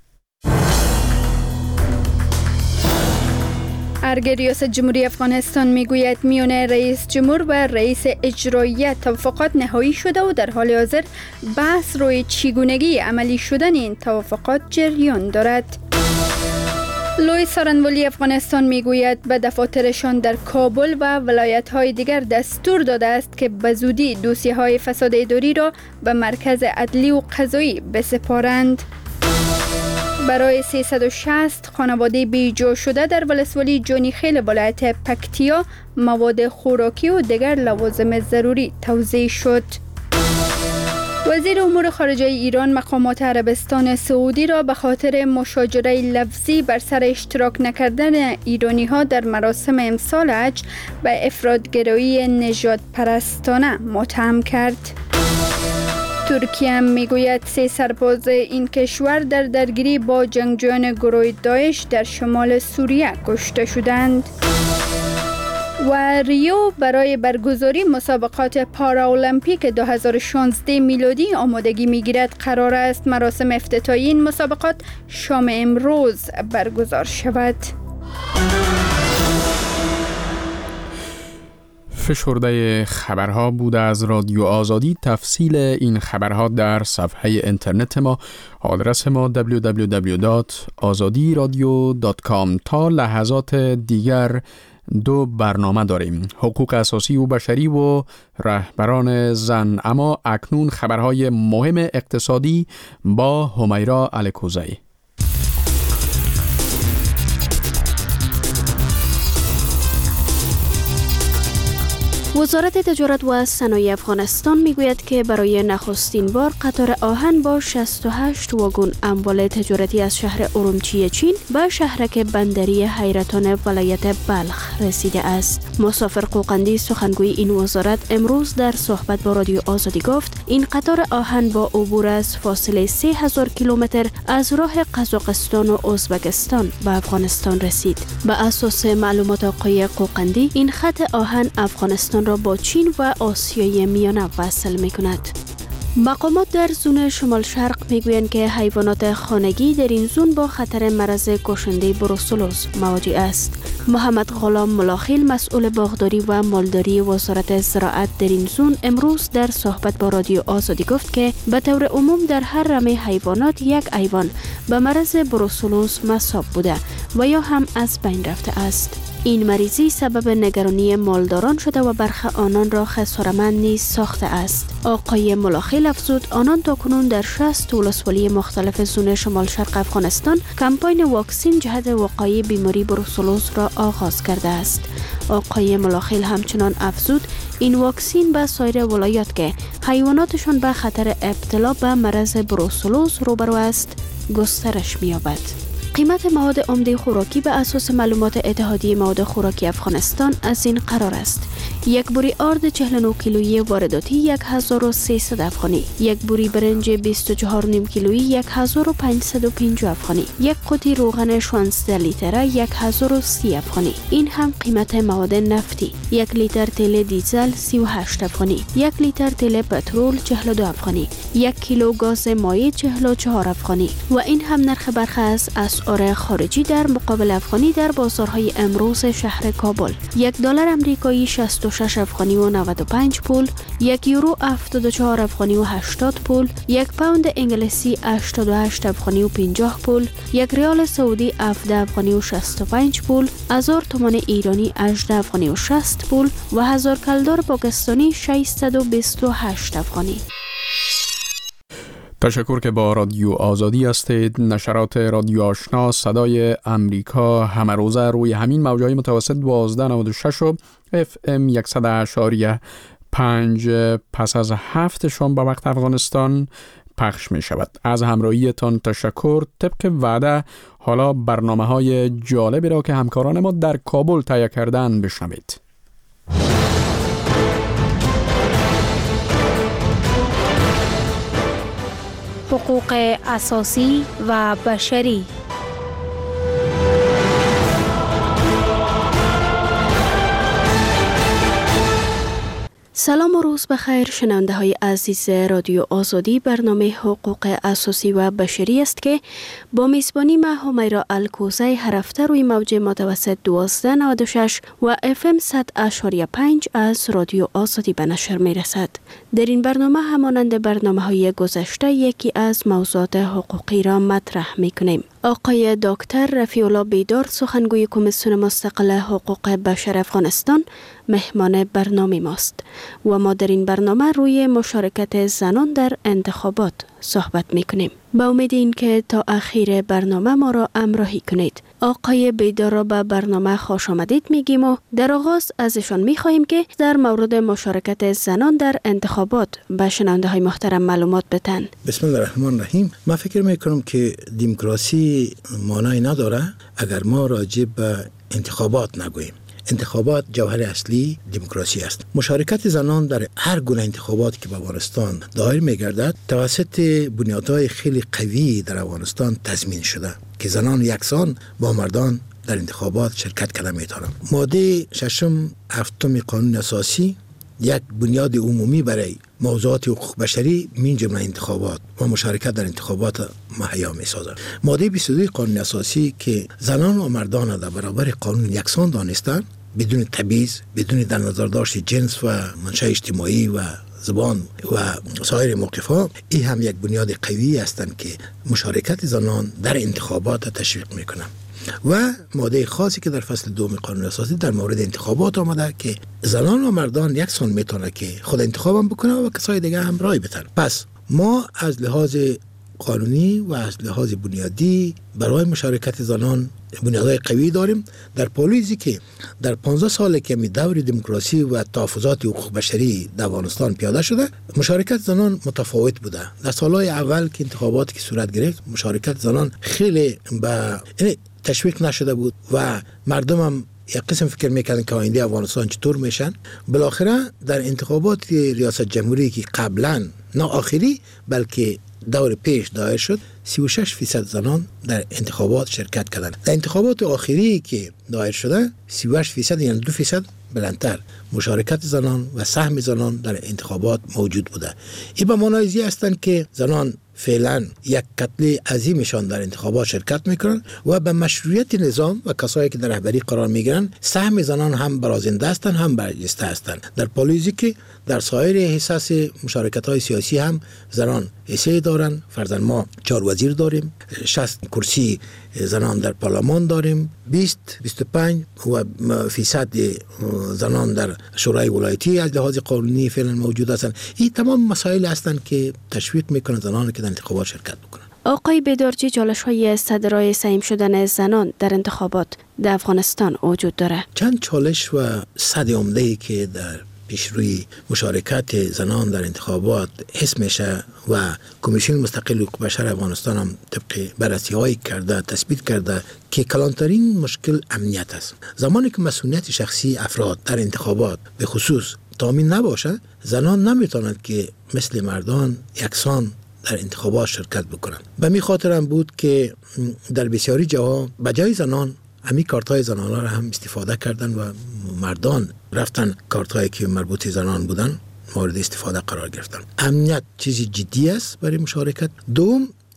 ارگ ریاست جمهوری افغانستان میگوید میان رئیس جمهور و رئیس اجرایی توافقات نهایی شده و در حال حاضر بحث روی چگونگی عملی شدن این توافقات جریان دارد. لوی سارنوالی افغانستان میگوید به دفاترشان در کابل و ولایت‌های دیگر دستور داده است که به زودی دوسیه‌های فساد اداری را به مرکز عدلی و قضایی بسپارند. برای 360 خانواده بیجا شده در ولسوالی جانی خیل ولایت پکتیا مواد خوراکی و دیگر لوازم ضروری توزیع شد. وزیر امور خارجه ایران مقامات عربستان سعودی را به خاطر مشاجره لفظی بر سر اشتراک نکردن ایرانی ها در مراسم امسال حج به افراط‌گرایی نژاد پرستانه متهم کرد. ترکیه هم میگوید 3 سرباز این کشور در درگیری با جنگجویان گروه داعش در شمال سوریه کشته شدند. و ریو برای برگزاری مسابقات پاراولمپیک 2016 میلادی آمادگی میگیرد. قرار است مراسم افتتاحی این مسابقات شام امروز برگزار شود. فشرده خبرها بوده از رادیو آزادی. تفصیل این خبرها در صفحه اینترنت ما، آدرس ما www.azadiradio.com. تا لحظات دیگر 2 برنامه داریم: حقوق اساسی و بشری و رهبران زن. اما اکنون خبرهای مهم اقتصادی با همیرا الکوزی. وزارت تجارت و صنایع افغانستان میگوید که برای نخستین بار قطار آهن با 68 واگن اموال تجارتی از شهر ارومچی چین به شهرک بندری حیرتان ولایت بلخ رسیده است. مسافر قوقندی سخنگوی این وزارت امروز در صحبت با رادیو آزادی گفت این قطار آهن با عبور از فاصله 3000 کیلومتر از راه قزاقستان و ازبکستان به افغانستان رسید. به اساس معلومات آقای قوقندی این خط آهن افغانستان را با چین و آسیای میانه وصل می کند. مقامات در زون شمال شرق میگویند که حیوانات خانگی در این زون با خطر مرض کشنده بروسلوز مواجه است. محمد غلام ملاخیل مسئول باغداری و مالداری وزارت زراعت در این زون امروز در صحبت با رادیو آزادی گفت که به طور عموم در هر رمه حیوانات یک حیوان به مرض بروسلوز مصاب بوده و یا هم از بین رفته است. این مریضی سبب نگرانی مالداران شده و برخی آنان را خسارمند نیز ساخته است. آقای ملاخیل افزود آنان تاکنون در 60 ولسوالی مختلف زون شمال شرق افغانستان کمپاین واکسین جهت وقایع بیماری بروسلوز را آغاز کرده است. آقای ملاخیل همچنان افزود این واکسین به سایر ولایات که حیواناتشان به خطر ابتلا به مرض بروسلوز روبرو است گسترش می‌یابد. قیمت مواد عمده خوراکی به اساس معلومات اتحادیه مواد خوراکی افغانستان از این قرار است: یک بوری آرد 49 کیلویی وارداتی 1300 افغانی، یک بوری برنج 24 نیم کیلویی 1550 افغانی، یک قوطی روغن 16 لیتره 1030 افغانی. این هم قیمت مواد نفتی: یک لیتر تیل دیزل 38 افغانی، یک لیتر تیل پترول 42 افغانی، یک کیلو گاز مایع 44 افغانی. و این هم نرخ برخی از اسعار خارجی در مقابل افغانی در بازارهای امروز شهر کابل: $1 آمریکایی 66 76 افغانی و 95 پول، 1 یورو 74 افغانی و 80 پول، 1 پوند انگلیسی 88 افغانی و 50 پول، 1 ریال سعودی 17 افغانی و 65 پول، 1000 تومان ایرانی 18 افغانی و 60 پول و 1000 کلدار پاکستانی 628 افغانی. تشکر که با رادیو آزادی هستید. نشرات رادیو آشنا صدای امریکا همه روزه روی همین موجهای متوسط 1296 و FM 100.5 پس از 7 شام به وقت افغانستان پخش می شود. از همراهیتان تشکر. طبق وعده حالا برنامه‌های جالبی را که همکاران ما در کابل تهیه کردن بشنوید. حقوق اساسی و بشری. سلام و روز بخیر شنونده های عزیز رادیو آزادی. برنامه حقوق اساسی و بشری است که با میزبانی من همیرا الکوزی هر هفته روی موج متوسط 1296 و FM 100.5 از رادیو آزادی به نشر می رسد. در این برنامه همانند برنامه های گذشته یکی از موضوعات حقوقی را مطرح می کنیم. آقای دکتر رفیع الله بیدار، سخنگوی کمیسیون مستقل حقوق بشر افغانستان، مهمان برنامه ماست و ما در این برنامه روی مشارکت زنان در انتخابات صحبت میکنیم. با امید این که تا اخیر برنامه ما را همراهی کنید. آقای بیدار را به برنامه خوش آمدید میگیم و در آغاز ازشان میخواهیم که در مورد مشارکت زنان در انتخابات به شنونده های محترم معلومات بدن. بسم الله الرحمن الرحیم. من فکر میکنم که دموکراسی معنی نداره اگر ما راجع به انتخابات نگوییم. انتخابات جوهر اصلی دموکراسی است. مشارکت زنان در هر گونه انتخاباتی که به افغانستان دایر می‌گردد توسط بنیادهای خیلی قوی در افغانستان تضمین شده که زنان یکسان با مردان در انتخابات شرکت کرده می‌توانند. ماده 6 هفتم قانون اساسی یک بنیاد عمومی برای موضوعات حقوق بشری من جمله انتخابات و مشارکت در انتخابات مهیا می‌سازد. ماده 22 قانون اساسی که زنان و مردان در برابر قانون یکسان دانستند بدون تبعیض، بدون در نظر داشت جنس و منشأ اجتماعی و زبان و سایر موقف‌ها، این هم یک بنیاد قوی هستند که مشارکت زنان در انتخابات تشویق می‌کنند. و ماده خاصی که در فصل 2 قانون اساسی در مورد انتخابات آمده که زنان و مردان یکسان میتونه که خود انتخابم بکنه و کسای دیگه هم رای بدن. پس ما از لحاظ قانونی و از لحاظ بنیادی برای مشارکت زنان بنیادهای قوی داریم. در پالیزی که در 15 سال که می دور دموکراسی و تحفظات حقوق بشری در افغانستان پیاده شده، مشارکت زنان متفاوت بوده. در سالهای اول که انتخاباتی که صورت گرفت، مشارکت زنان خیلی به تشویق نشده بود و مردم هم یک قسم فکر میکردن که آینده افغانستان چطور میشن. بالاخره در انتخابات ریاست جمهوری که قبلا نه آخری بلکه دور پیش دایر شد، 36% زنان در انتخابات شرکت کردند. در انتخابات آخری که دایر شده 38% یعنی 2% بلندتر مشارکت زنان و سهم زنان در انتخابات موجود بوده. این به معنای هستند که زنان فعلا یک کتله عظیمشان در انتخابات شرکت میکنن و به مشروعیت نظام و کسایی که در رهبری قرار میگیرن سهم زنان هم برازنده هستند هم برجسته هستند. در پالیزی که در سایر حصص مشارکت های سیاسی هم زنان حصه دارن. فرضاً ما 4 وزیر داریم، 60 کرسی زنان در پارلمان داریم، 20-25% زنان در شورای ولایتی از لحاظ قانونی فعلا موجود هستند. این تمام مسائل هستند که تشویق میکنن زنان که در انتخابات شرکت بکنن. آقای بیدارچی، چالش‌های صدرای سهیم شدن زنان در انتخابات در افغانستان وجود داره؟ چند چالش و صد عمده‌ای که در پیشروی مشارکت زنان در انتخابات حس میشه و کمیسیون مستقل حقوق بشر افغانستان هم طبق بررسی‌هایی کرده تثبیت کرده که کلانترین مشکل امنیت است. زمانی که مسئولیت شخصی افراد در انتخابات به خصوص تامین نباشه، زنان نمیتونند که مثل مردان یکسان در انتخابات شرکت بکنند. به می خاطرم بود که در بسیاری جاها بجای زنان همین کارت‌های زنانه را هم استفاده کردن و مردان رفتن کارت‌هایی که مربوط زنان بودن مورد استفاده قرار گرفتن. امنیت چیزی جدی است برای مشارکت. دوم،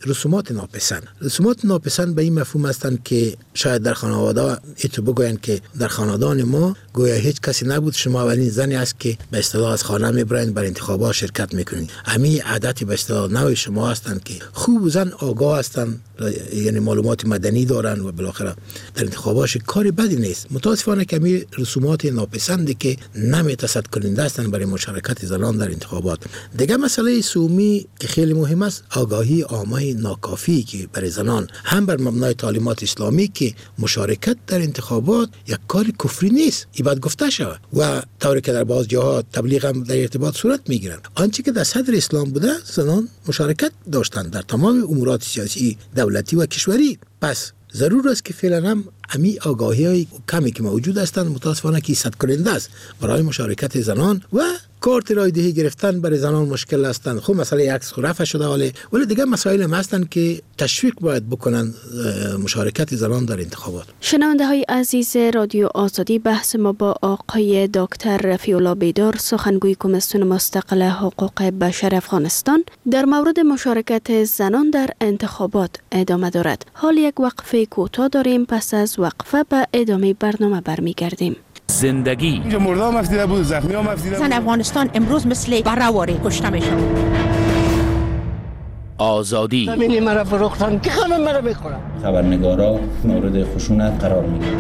رسومات ناپسند به این مفهوم هستند که شاید در خانواده ایتو بگوین که در خاندان ما گویا هیچ کسی نبود، شما اولین زنی است که به اصطلاح از خانه میبرین بر انتخابات شرکت میکنین. همین عادت به اصطلاح نوع شما هستند که خوب زن آگاه هستند، یعنی معلومات مدنی دارن و بالاخره در انتخابات کاری بدی نیست. متاسفانه که همین رسومات ناپسندی که نمیتصد کننده هستند برای مشارکت زنان در انتخابات. دیگه مسئله سومی که خیلی مهم است، آگاهی عامه ناکافی که برای زنان هم بر مبنای تعلیمات اسلامی که مشارکت در انتخابات یک کار کفری نیست، این باید گفته شود و طوری که در بعض جاها تبلیغ هم در ارتباط صورت میگیرند. آنچه که در صدر اسلام بوده، زنان مشارکت داشتند در تمام امورات سیاسی دولتی و کشوری. پس ضرور است که فعلا هم امی آگاهی های کمی که موجود هستند متاسفانه که صد کننده است برای مشارکت زنان و کارت رایدهی گرفتن برای زنان مشکل هستند. خب مسئله عکس رفع شده، ولی دیگه مسائل هم هستند که تشویق باید بکنن مشارکت زنان در انتخابات. شنونده های عزیز رادیو آزادی، بحث ما با آقای دکتر رفیع الله بیدار، سخنگوی کمیسیون مستقل حقوق بشر افغانستان، در مورد مشارکت زنان در انتخابات ادامه دارد. حال یک وقفه کوتاه داریم، پس از وقفه به ادامه برنامه برمیگردیم. زندگی مردم مفیده بود، زخمی ها مفیده بود. زن افغانستان امروز مثل برهواری کشته میشن. آزادی زمینی مرا فروختن که همه مرا میخورن. خبرنگارا مورد خشونت قرار میگیرن.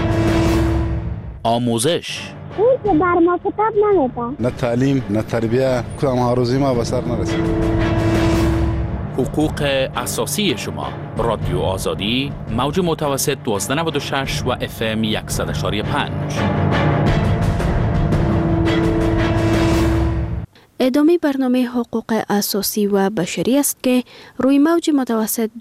آموزش اون که بر ما کتاب نمیده. نه تعلیم نه تربیه، کدام هاروزی ما به سر نرسید. حقوق اساسی شما. رادیو آزادی، موج متوسط 1296 و FM 100.5. ادامه برنامه حقوق اساسی و بشری است که روی موج متوسط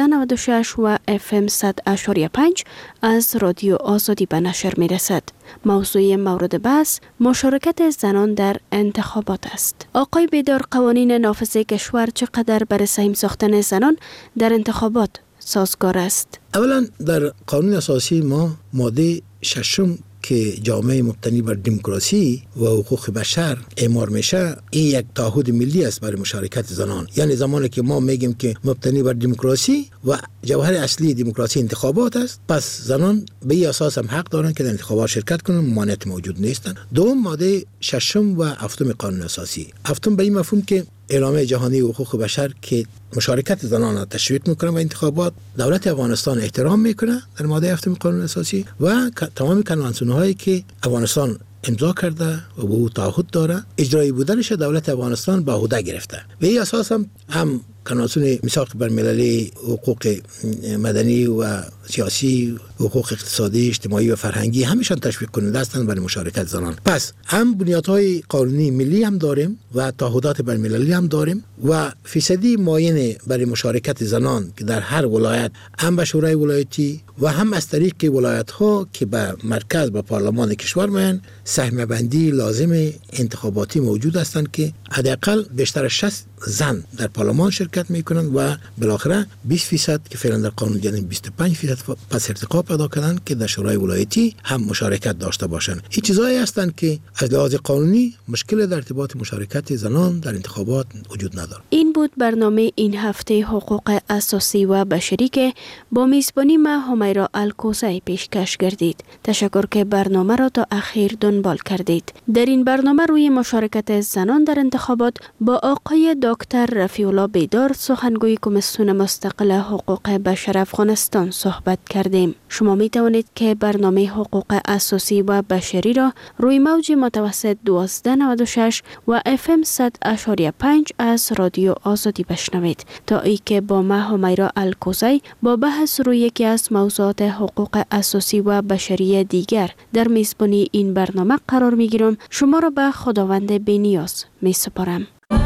1296 و FM 100.5 از رادیو آزادی به نشر می رسد. موضوع مورد بحث مشارکت زنان در انتخابات است. آقای بیدار، قوانین نافذ کشور چقدر برای سهم ساختن زنان در انتخابات سازگار است؟ اولا در قانون اساسی ما ماده 6 که جامعه مبتنی بر دموکراسی و حقوق بشر اعمار میشه، این یک تعهد ملی است برای مشارکت زنان. یعنی زمانی که ما میگیم که مبتنی بر دموکراسی و جوهر اصلی دموکراسی انتخابات است، پس زنان به این اساس هم حق دارند که در انتخابات شرکت کنند، ممانعت موجود نیستند. دوم ماده 6 و 7 قانون اساسی. 7 به این مفهوم که اعلامیه جهانی حقوق بشر که مشارکت زنان را تشویق میکنه و انتخابات، دولت افغانستان احترام میکنه در ماده 7 قانون اساسی و تمام کنوانسیون‌هایی که افغانستان امضا کرده و به او تعهد داره، اجرایی بودنش دولت افغانستان به عهده گرفته. به این اساس هم کنوانسیون میثاق بین‌المللی حقوق مدنی و سیاسی، حقوق اقتصادی، اجتماعی و فرهنگی همیشان تشویق کننده هستند برای مشارکت زنان. پس هم بنیادهای قانونی ملی هم داریم و تعهدات بین‌المللی هم داریم و فیصدی معین برای مشارکت زنان که در هر ولایت هم به شورای ولایتی و هم از طریق ولایت ها که به مرکز به پارلمان کشور میان سهم بندی لازم انتخاباتی موجود هستند که حداقل بیشتر 60 زن در پارلمان شرکت میکنند و بالاخره 20% که فعلا در قانون یعنی 25% پس ارتقا پیدا کردن که در شورای ولایتی هم مشارکت داشته باشند. این چیزایی هستند که از لحاظ قانونی مشکل در ارتباط مشارکت زنان در انتخابات وجود ندارد. این بود برنامه این هفته حقوق اساسی و بشری که با میزبانی ما همیرا الکوزی پیشکش گردید. تشکر که برنامه را تا اخیر دنبال کردید. در این برنامه روی مشارکت زنان در انتخابات با آقای دکتر رفیع الله بیدار، سخنگوی کمیسیون مستقل حقوق بشر افغانستان صحبت کردیم. شما می توانید که برنامه حقوق اساسی و بشری را روی موج متوسط 1296 و FM 100.5 از رادیو آزادی بشنوید تا ای که با ما همیرا الکوزی با بحث روی یکی از موضوعات حقوق اساسی و بشری دیگر در میزبانی این برنامه قرار می گیرم. شما را به خداوند بی‌نیاز می سپارم.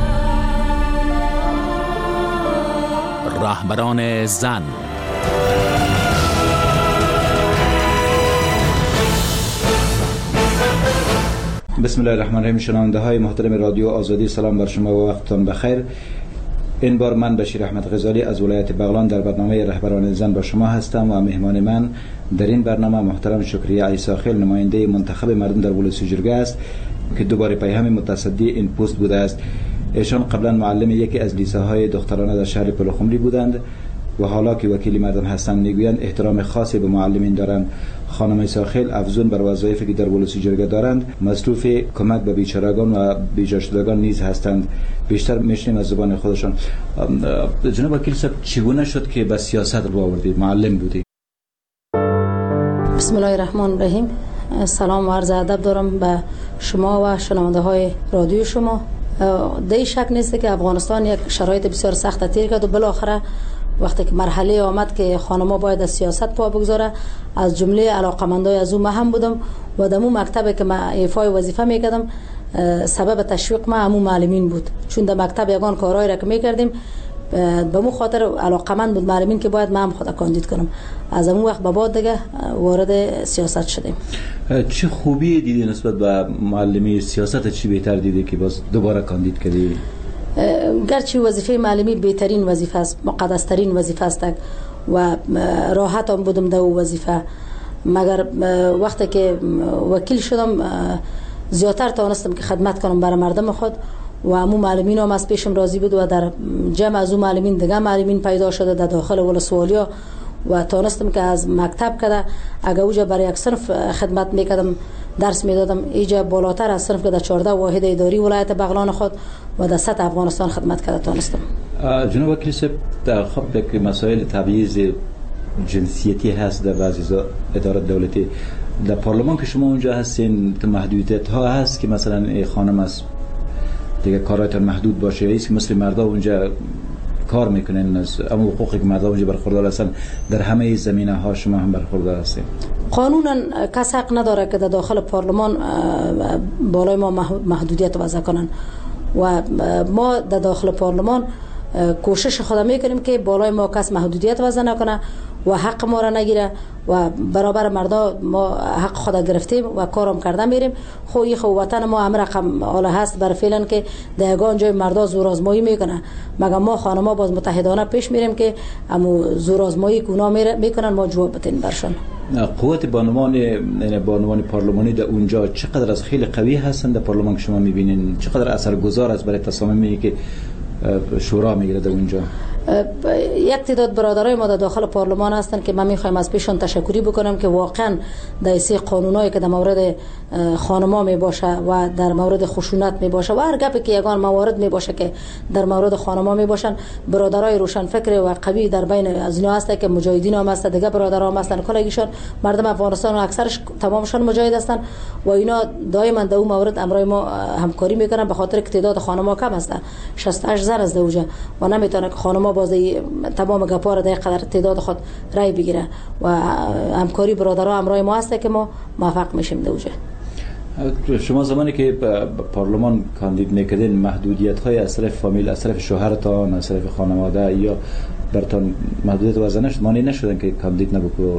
رهبران زن. بسم الله الرحمن الرحیم. شنونده های محترم رادیو آزادی، سلام بر شما و وقتتان بخیر. این بار من بشیر احمد غزالی از ولایت بغلان در برنامه رهبران زن با شما هستم و مهمان من در این برنامه محترم شکریه عیساخیل، نماینده منتخب مردم در ولایت جرگه است که دوباره پیام متصدی این پست بوده است. ایشان قبلا معلم یکی از لیسه‌های دخترانه در شهر پلخمری بودند و حالا که وکیل مردم هستند میگویند احترام خاصی به معلمین دارند. خانم ایساخیل افزون بر وظایفی که در ولسی جرگه دارند مصروف کمک به بیچارگان و بیجا شدگان نیز هستند. بیشتر میشنیم از زبان خودشان. جناب وکیل صاحب چگونه شد که به سیاست رو آوردید؟ معلم بودی؟ بسم الله الرحمن الرحیم. سلام و عرض ادب دارم به شما و شنونده های رادیو شما. در شک نیست که افغانستان یک شرایط بسیار سخت تیر کرد و بالاخره وقتی که مرحله آمد که خانم‌ها باید از سیاست پا بگذاره، از جمله علاقمندای از اون هم بودم و در اون مکتبی که من ایفای وظیفه میکردم سبب تشویق ما همون معلمین بود، چون در مکتب یگان کارهایی را که میکردیم به مو خاطر علاقمند بود معلمین که باید من خود کاندید کنم. از اون وقت به بعد دیگه وارد سیاست شدیم. چه خوبی دیدی نسبت به معلمی سیاست؟ چی بهتر دیدی که باز دوباره کاندید کردی؟ گرچه وظیفه معلمی بهترین وظیفه است، مقدسترین وظیفه است و راحت هم بودم در وظیفه، مگر وقتی که وکیل شدم زیادتر توانستم که خدمت کنم برای مردم خود و همون معلمین هم از پیشم راضی بود و در جمع از اون معلمین دیگه معلمین پیدا شده در داخل ولسوالیا و توانستم که از مکتب کده اگر اوجا برای یک صنف خدمت میکردم درس میدادم ایجا بالاتر از صنف که در 14 واحد اداری ولایت بغلان خود و در سطح افغانستان خدمت کرده توانستم. جناب وکیل صاحب در خب که مسائل تبعیض جنسیتی هست در بعضی ادارات دولتی، در پارلمان که شما اونجا هستین محدودیت ها هست که مثلا خانم است دیگه کارایتان محدود باشه، ایست که مثل مردا اونجا کار میکنین از اما حقوقی که مردا اونجا برخوردار هستن در همه زمینه ها شما هم برخوردار هستین؟ قانونا کس حق نداره که در داخل پارلمان بالای ما محدودیت وضع کنن و ما در داخل پارلمان کوشش خود میکنیم که بالای ما کس محدودیت وضع نکنه و حق ما را نگیره و برابر مردا ما حق خود گرفتیم و کارم کرده میریم. خوی وطن ما هم رقم آله هست بر فعلا که در یگان جای مردا زور آزمایی میکنه، مگر ما خانما باز متحدانه پیش میریم که امو زور آزمایی که اونا میکنن ما جواب بتین برشان. قوت بانوان پارلمانی در اونجا چقدر از خیلی قوی هستن در پارلمان که شما میبینین؟ چقدر اثرگذار است برای تصامیمی که شورا میگیره در اونجا؟ یک تعداد برادرای ما در داخل پارلمان هستن که من میخوایم از پیشون تشکری بکنم که واقعا در سه قانونایی که در مورد خانما می باشه و در مورد خشونت می باشه و هر گپی که یگان موارد می باشه که در مورد خانما می باشن، برادرای روشن فکر و قوی در بین از اینا هست که مجاهدین هم هست، دیگه برادرها هم هستن، کلگیشون مردم افغانستان اکثرش تمامشون مجاهد هستن و اینا دائما در اون مورد امرای ما همکاری میکنن به خاطر که تعداد خانما کم هست، 68 زن از دوجه و نمیتونه که خانما باز تمام گپا را در قدر تعداد خود رای بگیره و همکاری برادرها امرای ما هست که ما موفق میشیم دوجه. شما زمانی که پارلمان کاندید میکردین محدودیت های از طرف فامیل، از طرف شوهرتان، از طرف خانواده یا برتان محدودیت وضع نشد؟ مانع نشدن که کاندید نبکو؟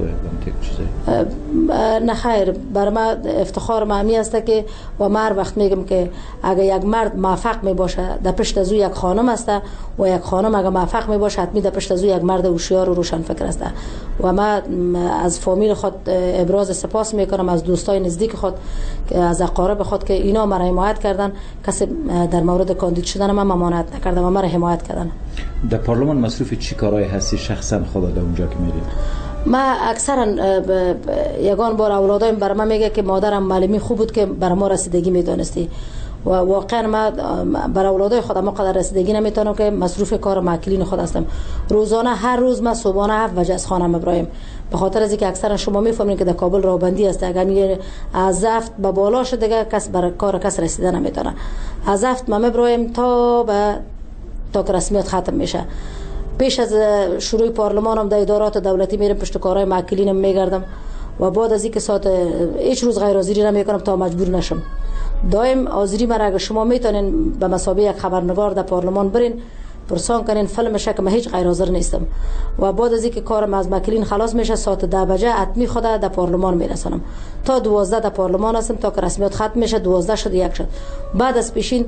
نه خیر، بر ما افتخار معمی است که و ما هر وقت میگم که اگر یک مرد موفق می باشه در پشت از او یک خانم است و یک خانم اگر موفق می باشه حتمی در پشت از او یک مرد هوشیار و روشن فکر است و ما از فامیل خود ابراز سپاس میکنم، از دوستای نزدیک خود، از اقارب خود که اینا مرا حمایت کردن، کسی در مورد کاندید شدن من ممانعت نکردم و مرا حمایت کردن. در پارلمان مصروف چی کارهای هستی شخصا خود در اونجا که میرید؟ ما اکثرا یگان بار اولادایم بر ما میگه که مادرم معلمی خوب بود که بر ما رسیدگی میدونستی و واقعا ما بر اولادای خودم قدر رسیدگی نمیتونم که مصروف کار ماکلین خود هستم. روزانه هر روز ما صبحانه 7 بجه از خانم ابراهیم، به خاطر از اینکه اکثرا شما میفهمین که در کابل راهبندی است، اگر میگه از زفت به بالا شده دیگه کس بر کار کس رسیدن نمیتونه. از زفت ما ابراهیم تا که رسمیت ختم میشه. پیش از شروع پارلمان هم در ادارات دولتی میرم پشت کارهای ماکلینم میگردم و بعد از اینکه ساعت هیچ روز غیر حاضری نمیکنم تا مجبور نشم. دائم حاضری مرا اگر شما میتونین به مثابه یک خبرنگار در پارلمان برین پرسان کنین فیلمش که من هیچ غیر حاضر نیستم و بعد از اینکه کارم از ماکلین خلاص میشه ساعت 10 بجه حتمی خود در پارلمان میرسونم تا 12 در پارلمان هستم تا که رسمیت ختم میشه. 12 شد یک شد بعد از پیشین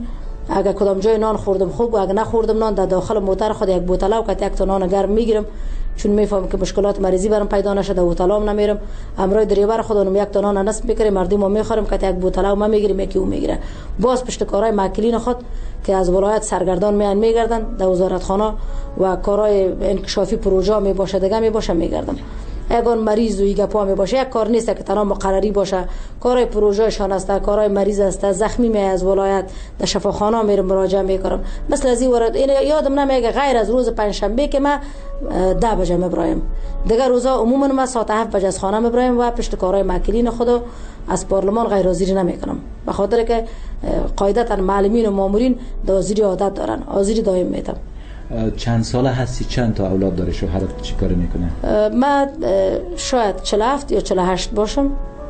اگر کدام جای نان خوردم خوب و اگر نخوردم نان در داخل موتر خود یک بوتلا و یک تا نان گرم میگیرم، چون میفهمم که مشکلات مریضی برام پیدا نشده بوتلام نمیرم. امروز دریور خودم یک تا نان نصب میکردم مردم ما میخورم که یک بوتلا ما میگیریم یکی او میگیره. باز پشت کارهای ماکلین خود که از ولایت سرگردان میگردن در وزارت خانه و کارهای انکشافی پروژه می باشه دیگه می باشه میگردم. اگر مریض و ایگپا می باشه یک کار نیست که تنها مقرری باشه، کارهای پروژه شان است، کارهای مریض است، زخمی می از ولایت در شفاخانه میرم مراجعه میکنم. مثل از این ورد این یادم نمیگه غیر از روز پنجشنبه که ما 10 بجه میبرایم، دیگه روزا عموما ما ساعت 7 بجه از خانه میبرایم و پشت کارهای ماکلین خود از پارلمان غیر حاضری نمیکنم، به خاطر که قاعدتا معلمین و مامورین حاضری عادت دارن، حاضری دائم میتم. چند ساله هستی؟ چند تا اولاد داری؟ شوهرت چی کار میکنه؟ من شاید 47 یا 48 باشم.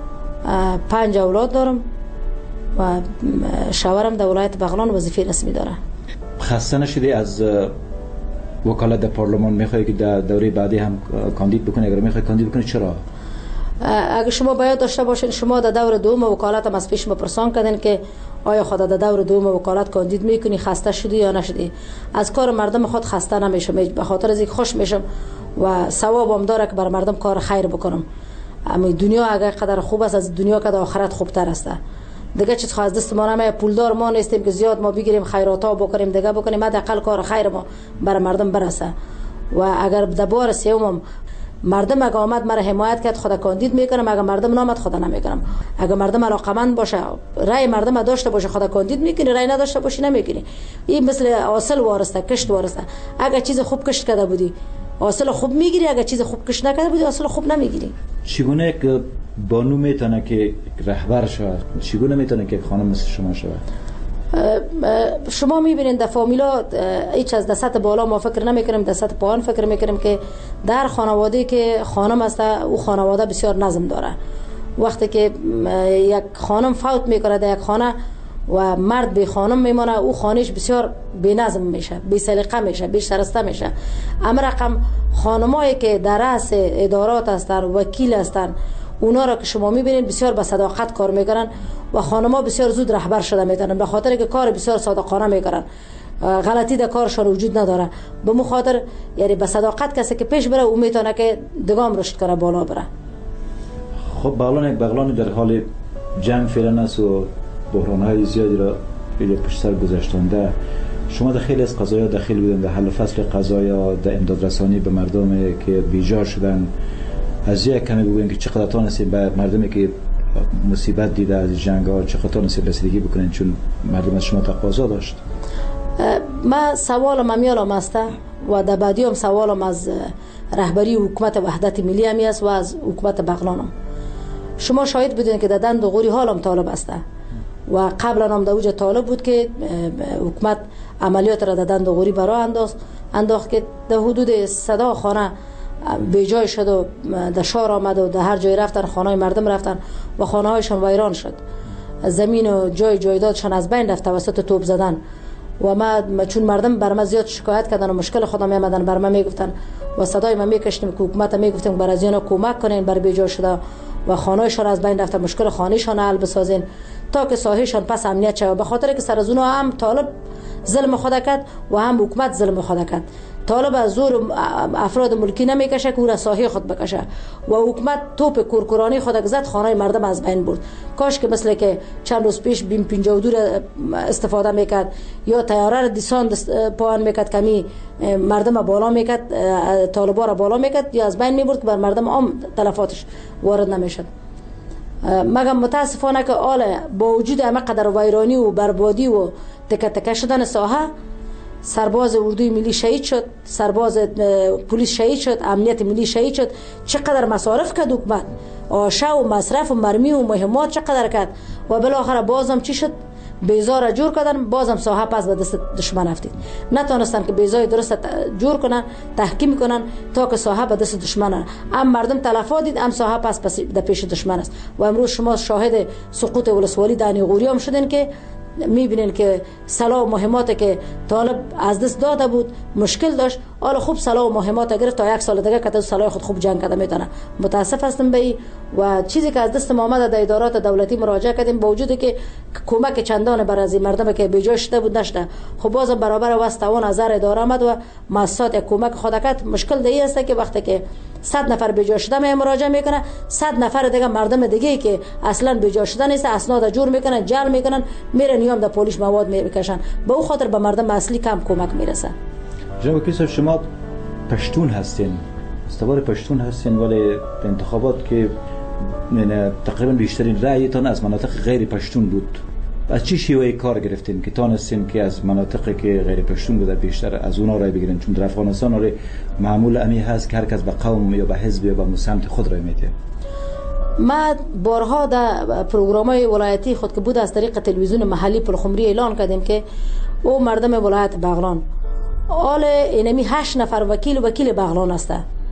5 اولاد دارم و شوهرم در ولایت بغلان وظیفه رسمی داره. خسته نشدی از وکالت در پارلمان؟ میخوای که در دوره بعدی هم کاندید بکنی؟ اگر میخوای کاندید بکنی چرا؟ اگر شما باید داشته باشین شما در دور دوم وکالت هم از پیش بپرسان کردین که آیا خود در دور دوم وکالت کاندید میکنی، خسته شدی یا نشدی؟ از کار مردم خود خسته نمیشم، به خاطر از اینکه خوش میشم و ثوابم داره که بر مردم کار خیر بکنم. اما دنیا اگر قدر خوب است از دنیا که آخرت خوبتر است. دیگه چیز خاص دست ما نمیاد، پولدار ما نیستیم که زیاد ما بگیریم خیراتا بکنیم دیگه بکنیم، حداقل کار خیر ما بر مردم برسه. و اگر در بار سوم مردم اگه آمد مرا حمایت کرد خدا کاندید میکنم، اگه مردم نامد خدا نمیکنم. اگه مردم علاقمند باشه رای مردم داشته باشه خدا کاندید میکنی، رای نداشته باشی نمیکنی. این مثل حاصل وارسته، کشت وارسته. اگه چیز خوب کشت کرده بودی حاصل خوب میگیری، اگه چیز خوب کشت نکرده بودی حاصل خوب نمیگیری. چگونه که بانو میتونه که رهبر شود؟ چگونه میتونه که خانم مثل شما شود؟ شما میبینید در فامیلا هیچ از دست بالا ما فکر نمیکنیم، دست پایین فکر میکنیم که در خانواده که خانم است او خانواده بسیار نظم داره. وقتی که یک خانم فوت میکنه در یک خانه و مرد به خانم میمونه او خانهش بسیار بی نظم میشه، بی سلیقه میشه، بی شرسته میشه. اما رقم خانمایی که در رأس ادارات هستن، وکیل هستن، اونا را که شما میبینید بسیار با صداقت کار میکنن و خانم‌ها بسیار زود رهبر شده میتونن، به خاطر که کار بسیار صادقانه میکنن، غلطی در کارشان وجود نداره. به مخاطر یعنی به صداقت کسی که پیش بره او میتونه که دگام رشد کنه، بالا بره. خب بغلان در حال جنگ فعلا است و بحران‌های زیادی را پشت سر گذاشتنده. شما در خیلی از قضایا داخل بودن، در حل فصل قضایا، در امداد رسانی به مردم که بیجار شدن. از یک کمی بگوین که چقدر تونستید به مردمی که مصیبت دیده از جنگ ها چقدر تونستید رسیدگی بکنین، چون مردم از شما تقاضا داشت؟ ما سوالم امیالم است و در بعدی هم سوالم از رهبری حکومت وحدت ملی همی است و از حکومت بغلانم. شما شاهد بودین که در دند و غوری حالم طالب است و قبلا هم در اوج طالب بود که حکومت عملیات را در دند و غوری برای انداخت که در حدود 100 خانه به جای شد و در شهر آمد و در هر جای رفتن خانه مردم رفتن و خانه هایشان ویران شد، زمین و جای جایدادشان از بین رفت توسط توپ زدن. و ما چون مردم بر ما زیاد شکایت کردن و مشکل خودم میامدن بر ما میگفتن و صدای ما میکشتیم که حکومت میگفتیم بر از اینا کمک کنین بر به جای شده و خانه‌شان از بین رفت، مشکل خانه‌شان حل بسازین تا که ساحهشان پس امنیت شود. به خاطر که سر از اونها هم طالب ظلم خود کرد و هم حکومت ظلم خود کرد. طالب از زور افراد ملکی نمیکشه که او را ساحه خود بکشه و حکومت توپ کورکورانی خود زد، خانه مردم از بین برد. کاش که مثل که چند روز پیش بیم 52 استفاده میکرد یا طیاره را دیسان پایان میکرد، کمی مردم بالا میکرد، طالبا را بالا میکرد یا از بین میبرد که بر مردم عام تلفاتش وارد نمیشد. مگم متاسفانه که آل با وجود همه قدر ویرانی و بربادی و تکه تکه شدن ساحه، سرباز اردوی ملی شهید شد، سرباز پلیس شهید شد، امنیت ملی شهید شد. چقدر مصارف کرد حکومت، آشا و مصرف و مرمی و مهمات چقدر کرد و بالاخره بازم چی شد؟ بیزار جور کردن، بازم ساحه پس به دست دشمن افتید. نتونستن که بیزای درست جور کنن، تحکیم کنن تا که ساحه به دست دشمن. ام مردم تلفات دید، ام ساحه پس در پیش دشمن است. و امروز شما شاهد سقوط ولسوالی دانی غوری هم شدین که میبینین که سلاح و مهمات که طالب از دست داده بود مشکل داشت، حالا خوب سلاح و مهمات گرفت تا 1 سال دیگه که سلاح خود خوب جنگ کرده میتونه. متاسف هستم به و چیزی که از دست ما آمد در ادارات دولتی مراجعه کردیم، با وجودی که کمک چندان بر از مردم که بجای شده بود نشده، خب باز برابر واسطوان از اداره آمد و مؤسسات یک کمک خود کرد. مشکل دیگه است که وقتی که 100 نفر بجای شده مراجعه میکنه، 100 نفر دیگه مردم دیگه که اصلا بجای شده نیست اسناد جور میکنن، جعل میکنن، میرن نیام در پلیس مواد میکشن، به او خاطر به مردم اصلی کم کمک میرسه. جناب وکیل، شما پشتون هستین، استوار پشتون هستین، ولی انتخابات که تقریبا بیشترین رأیتان از مناطق غیر پشتون بود. از چی شیوه کار گرفتین که تانستین که از مناطقی که غیر پشتون بوده بیشتر از اونا رای بگیرین؟ چون در افغانستان معمول امی هست که هر کس به قوم یا به حزب یا به سمت خود رای میده. ما بارها در پروگرام‌های ولایتی خود که بود از طریق تلویزیون محلی پلخمری اعلان کردیم که او مردم ولایت بغلان آل اینمی 8 نفر وکیل بغلان است.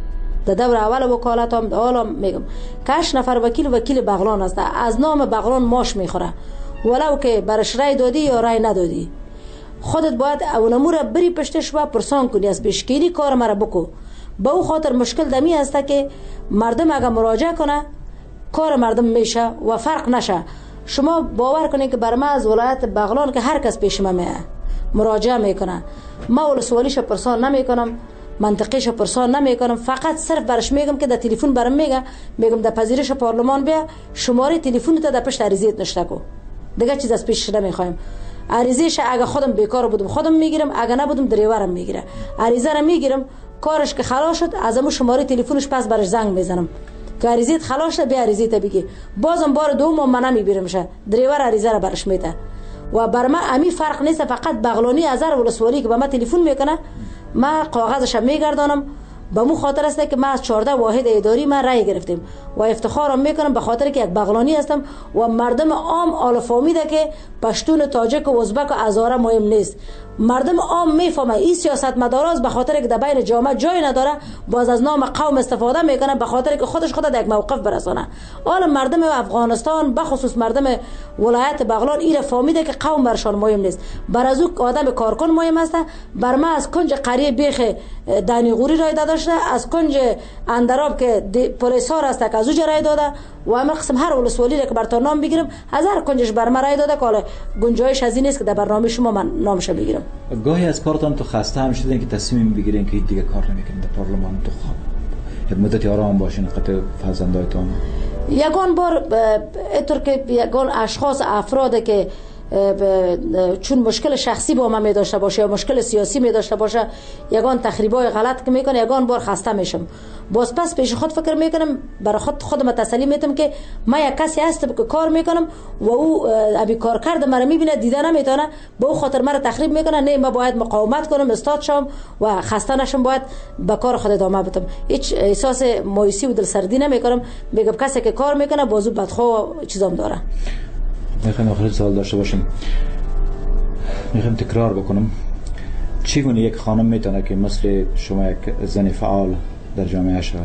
در دور اول وکالت هم حالا میگم که 8 نفر وکیل بغلان است، از نام بغلان ماش میخوره، ولو که برش رای دادی یا رای ندادی. خودت باید اونمو را بری پشتش و پرسان کنی، از پیشگیری کار مرا بکو. به او خاطر مشکل دمی است که مردم اگر مراجعه کنه کار مردم میشه و فرق نشه. شما باور کنید که بر ما از ولایت بغلان که هر کس پیش ما مراجعه میکنه، ما ولسوالیش پرسان نمیکنم، منطقیش پرسان نمیکنم، فقط صرف برش میگم که در تلفن برام میگم در پذیرش پارلمان بیا شماره تلفن تو در پشت عریضه نشته کو، دیگه چیز از پیش نمیخوایم. عریضهش اگه خودم بیکار بودم خودم میگیرم، اگه نبودم دریورم میگیره. عریضه را میگیرم، کارش که خلاص شد از امو شماره تلفنش پس برش زنگ میزنم که عریضه خلاص شد، بیا عریضه تا بگی. بازم بار دوم من نمیبیرمش، دریور عریضه را برش میده. و بر من امی فرق نیست، فقط بغلانی ازر ولسوالی که به من تلفن میکنه ما کاغذش میگردانم. به مو خاطر است که ما از 14 واحد اداری ما رای گرفتیم و افتخارم میکنم به خاطر که یک بغلانی هستم و مردم عام آل فهمیده که پشتون، تاجک و ازبک و هزاره مهم نیست. مردم عام میفهمه این سیاستمداراست به خاطر که در بین جامعه جای نداره، باز از نام قوم استفاده میکنه به خاطر که خودش در یک موقف برسانه. حالا مردم افغانستان به خصوص مردم ولایت بغلان این فهمیده که قوم برشان مهم نیست، بر از او آدم کارکن مهم است. بر ما از کنج قریه بیخ دانیغوری رای داشته، از کنج اندراب که پلیسار است که از او رای داده و همه قسم هر ولسوالی که بر تا نام بگیرم از هر کنجش بر ما رای داده که حالا گنجایش از این نیست که در برنامه شما من نامش بگیرم. گاهی از کارتان تو خسته هم شدین که تصمیم بگیرین که دیگه کار نمیکنین در پارلمان، تو یک مدتی آرام باشین قطع فرزندایتان؟ یگان بار اینطور که یگان اشخاص افراد که چون مشکل شخصی با من می داشته باشه یا مشکل سیاسی می داشته باشه یگان تخریبای غلط که میکنه، یگان بار خسته میشم. باز پس پیش خود فکر میکنم، برای خودم تسلی میدم که من یک کسی هستم که کار میکنم و او ابی کار کرده مرا میبینه دیده نمیتونه، به او خاطر مرا تخریب میکنه. نه، من باید مقاومت کنم، استاد شم و خسته نشم، باید به کار خود ادامه بدم. هیچ احساس مایوسی و دلسردی نمیکنم. میگم کسی که کار میکنه بازو بدخواه چیزام داره. میخوایم آخر سوال داشته باشیم، میخوایم تکرار بکنم، چگونه یک خانم میتونه که مثل شما یک زن فعال در جامعه شود؟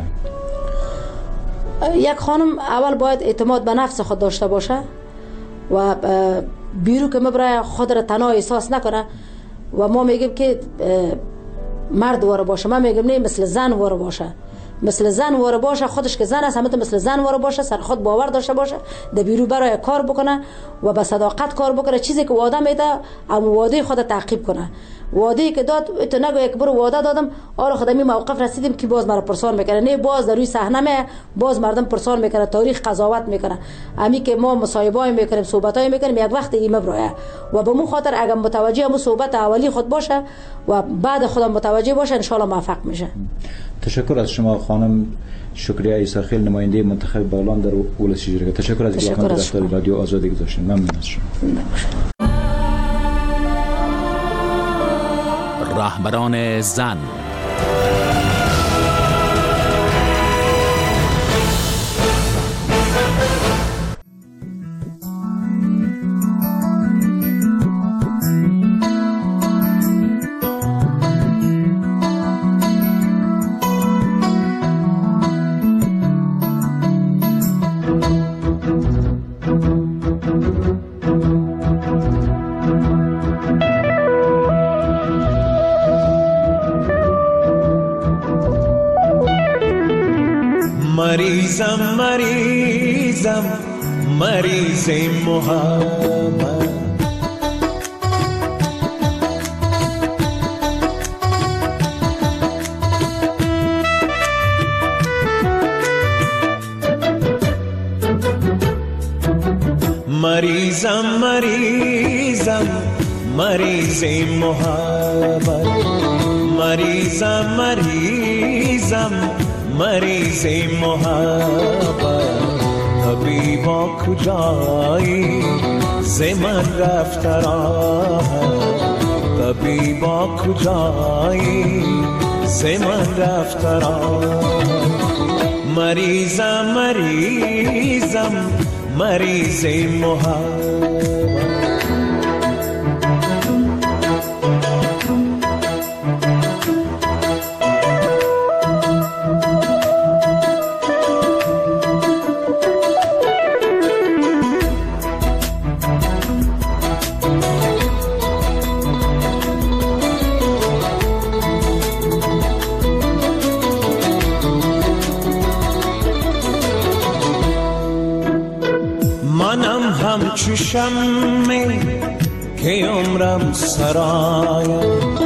یک خانم اول باید اعتماد به نفس خود داشته باشه و بیرو که مبره خود را تنها احساس نکنه. و ما میگیم که مرد واره باشه، ما میگیم نه مثل زن واره باشه، مثل زن واره باشه، خودش که زن است همه مثل زن واره باشه، سر خود باور داشته باشه، در بیرو برای کار بکنه و به صداقت کار بکنه. چیزی که وعده میده اما وعده خود تعقیب کنه. وعده که داد تو نگو یک بار وعده دادم حالا خود می موقف رسیدیم که باز مرا پرسان میکنه، نه باز در روی صحنه می باز مردم پرسان میکنه، تاریخ قضاوت میکنه. امی که ما مصاحبه‌ای میکنیم، صحبتای میکنیم، یک وقت این مبرایه و به مو خاطر اگر متوجه همون صحبت اولی خود باشه و بعد خودم متوجه باشه ان شاء الله موفق میشه. تشکر از شما خانم شکریه عیساخیل، نماینده منتخب بغلان در ولس شجره. تشکر از اینکه وقت در رادیو آزادی گذاشتین. ممنون از شما. رهبران زن. مریضم مریضم مریض محبت مریضم مریضم مریض محبت مریضم مریضم مریض محبت طبیبا کجایی ز من رفت راحت طبیبا کجایی ز من رفت راحت مریضم مریضم مریض محبت همچو شمع که عمرم سرایم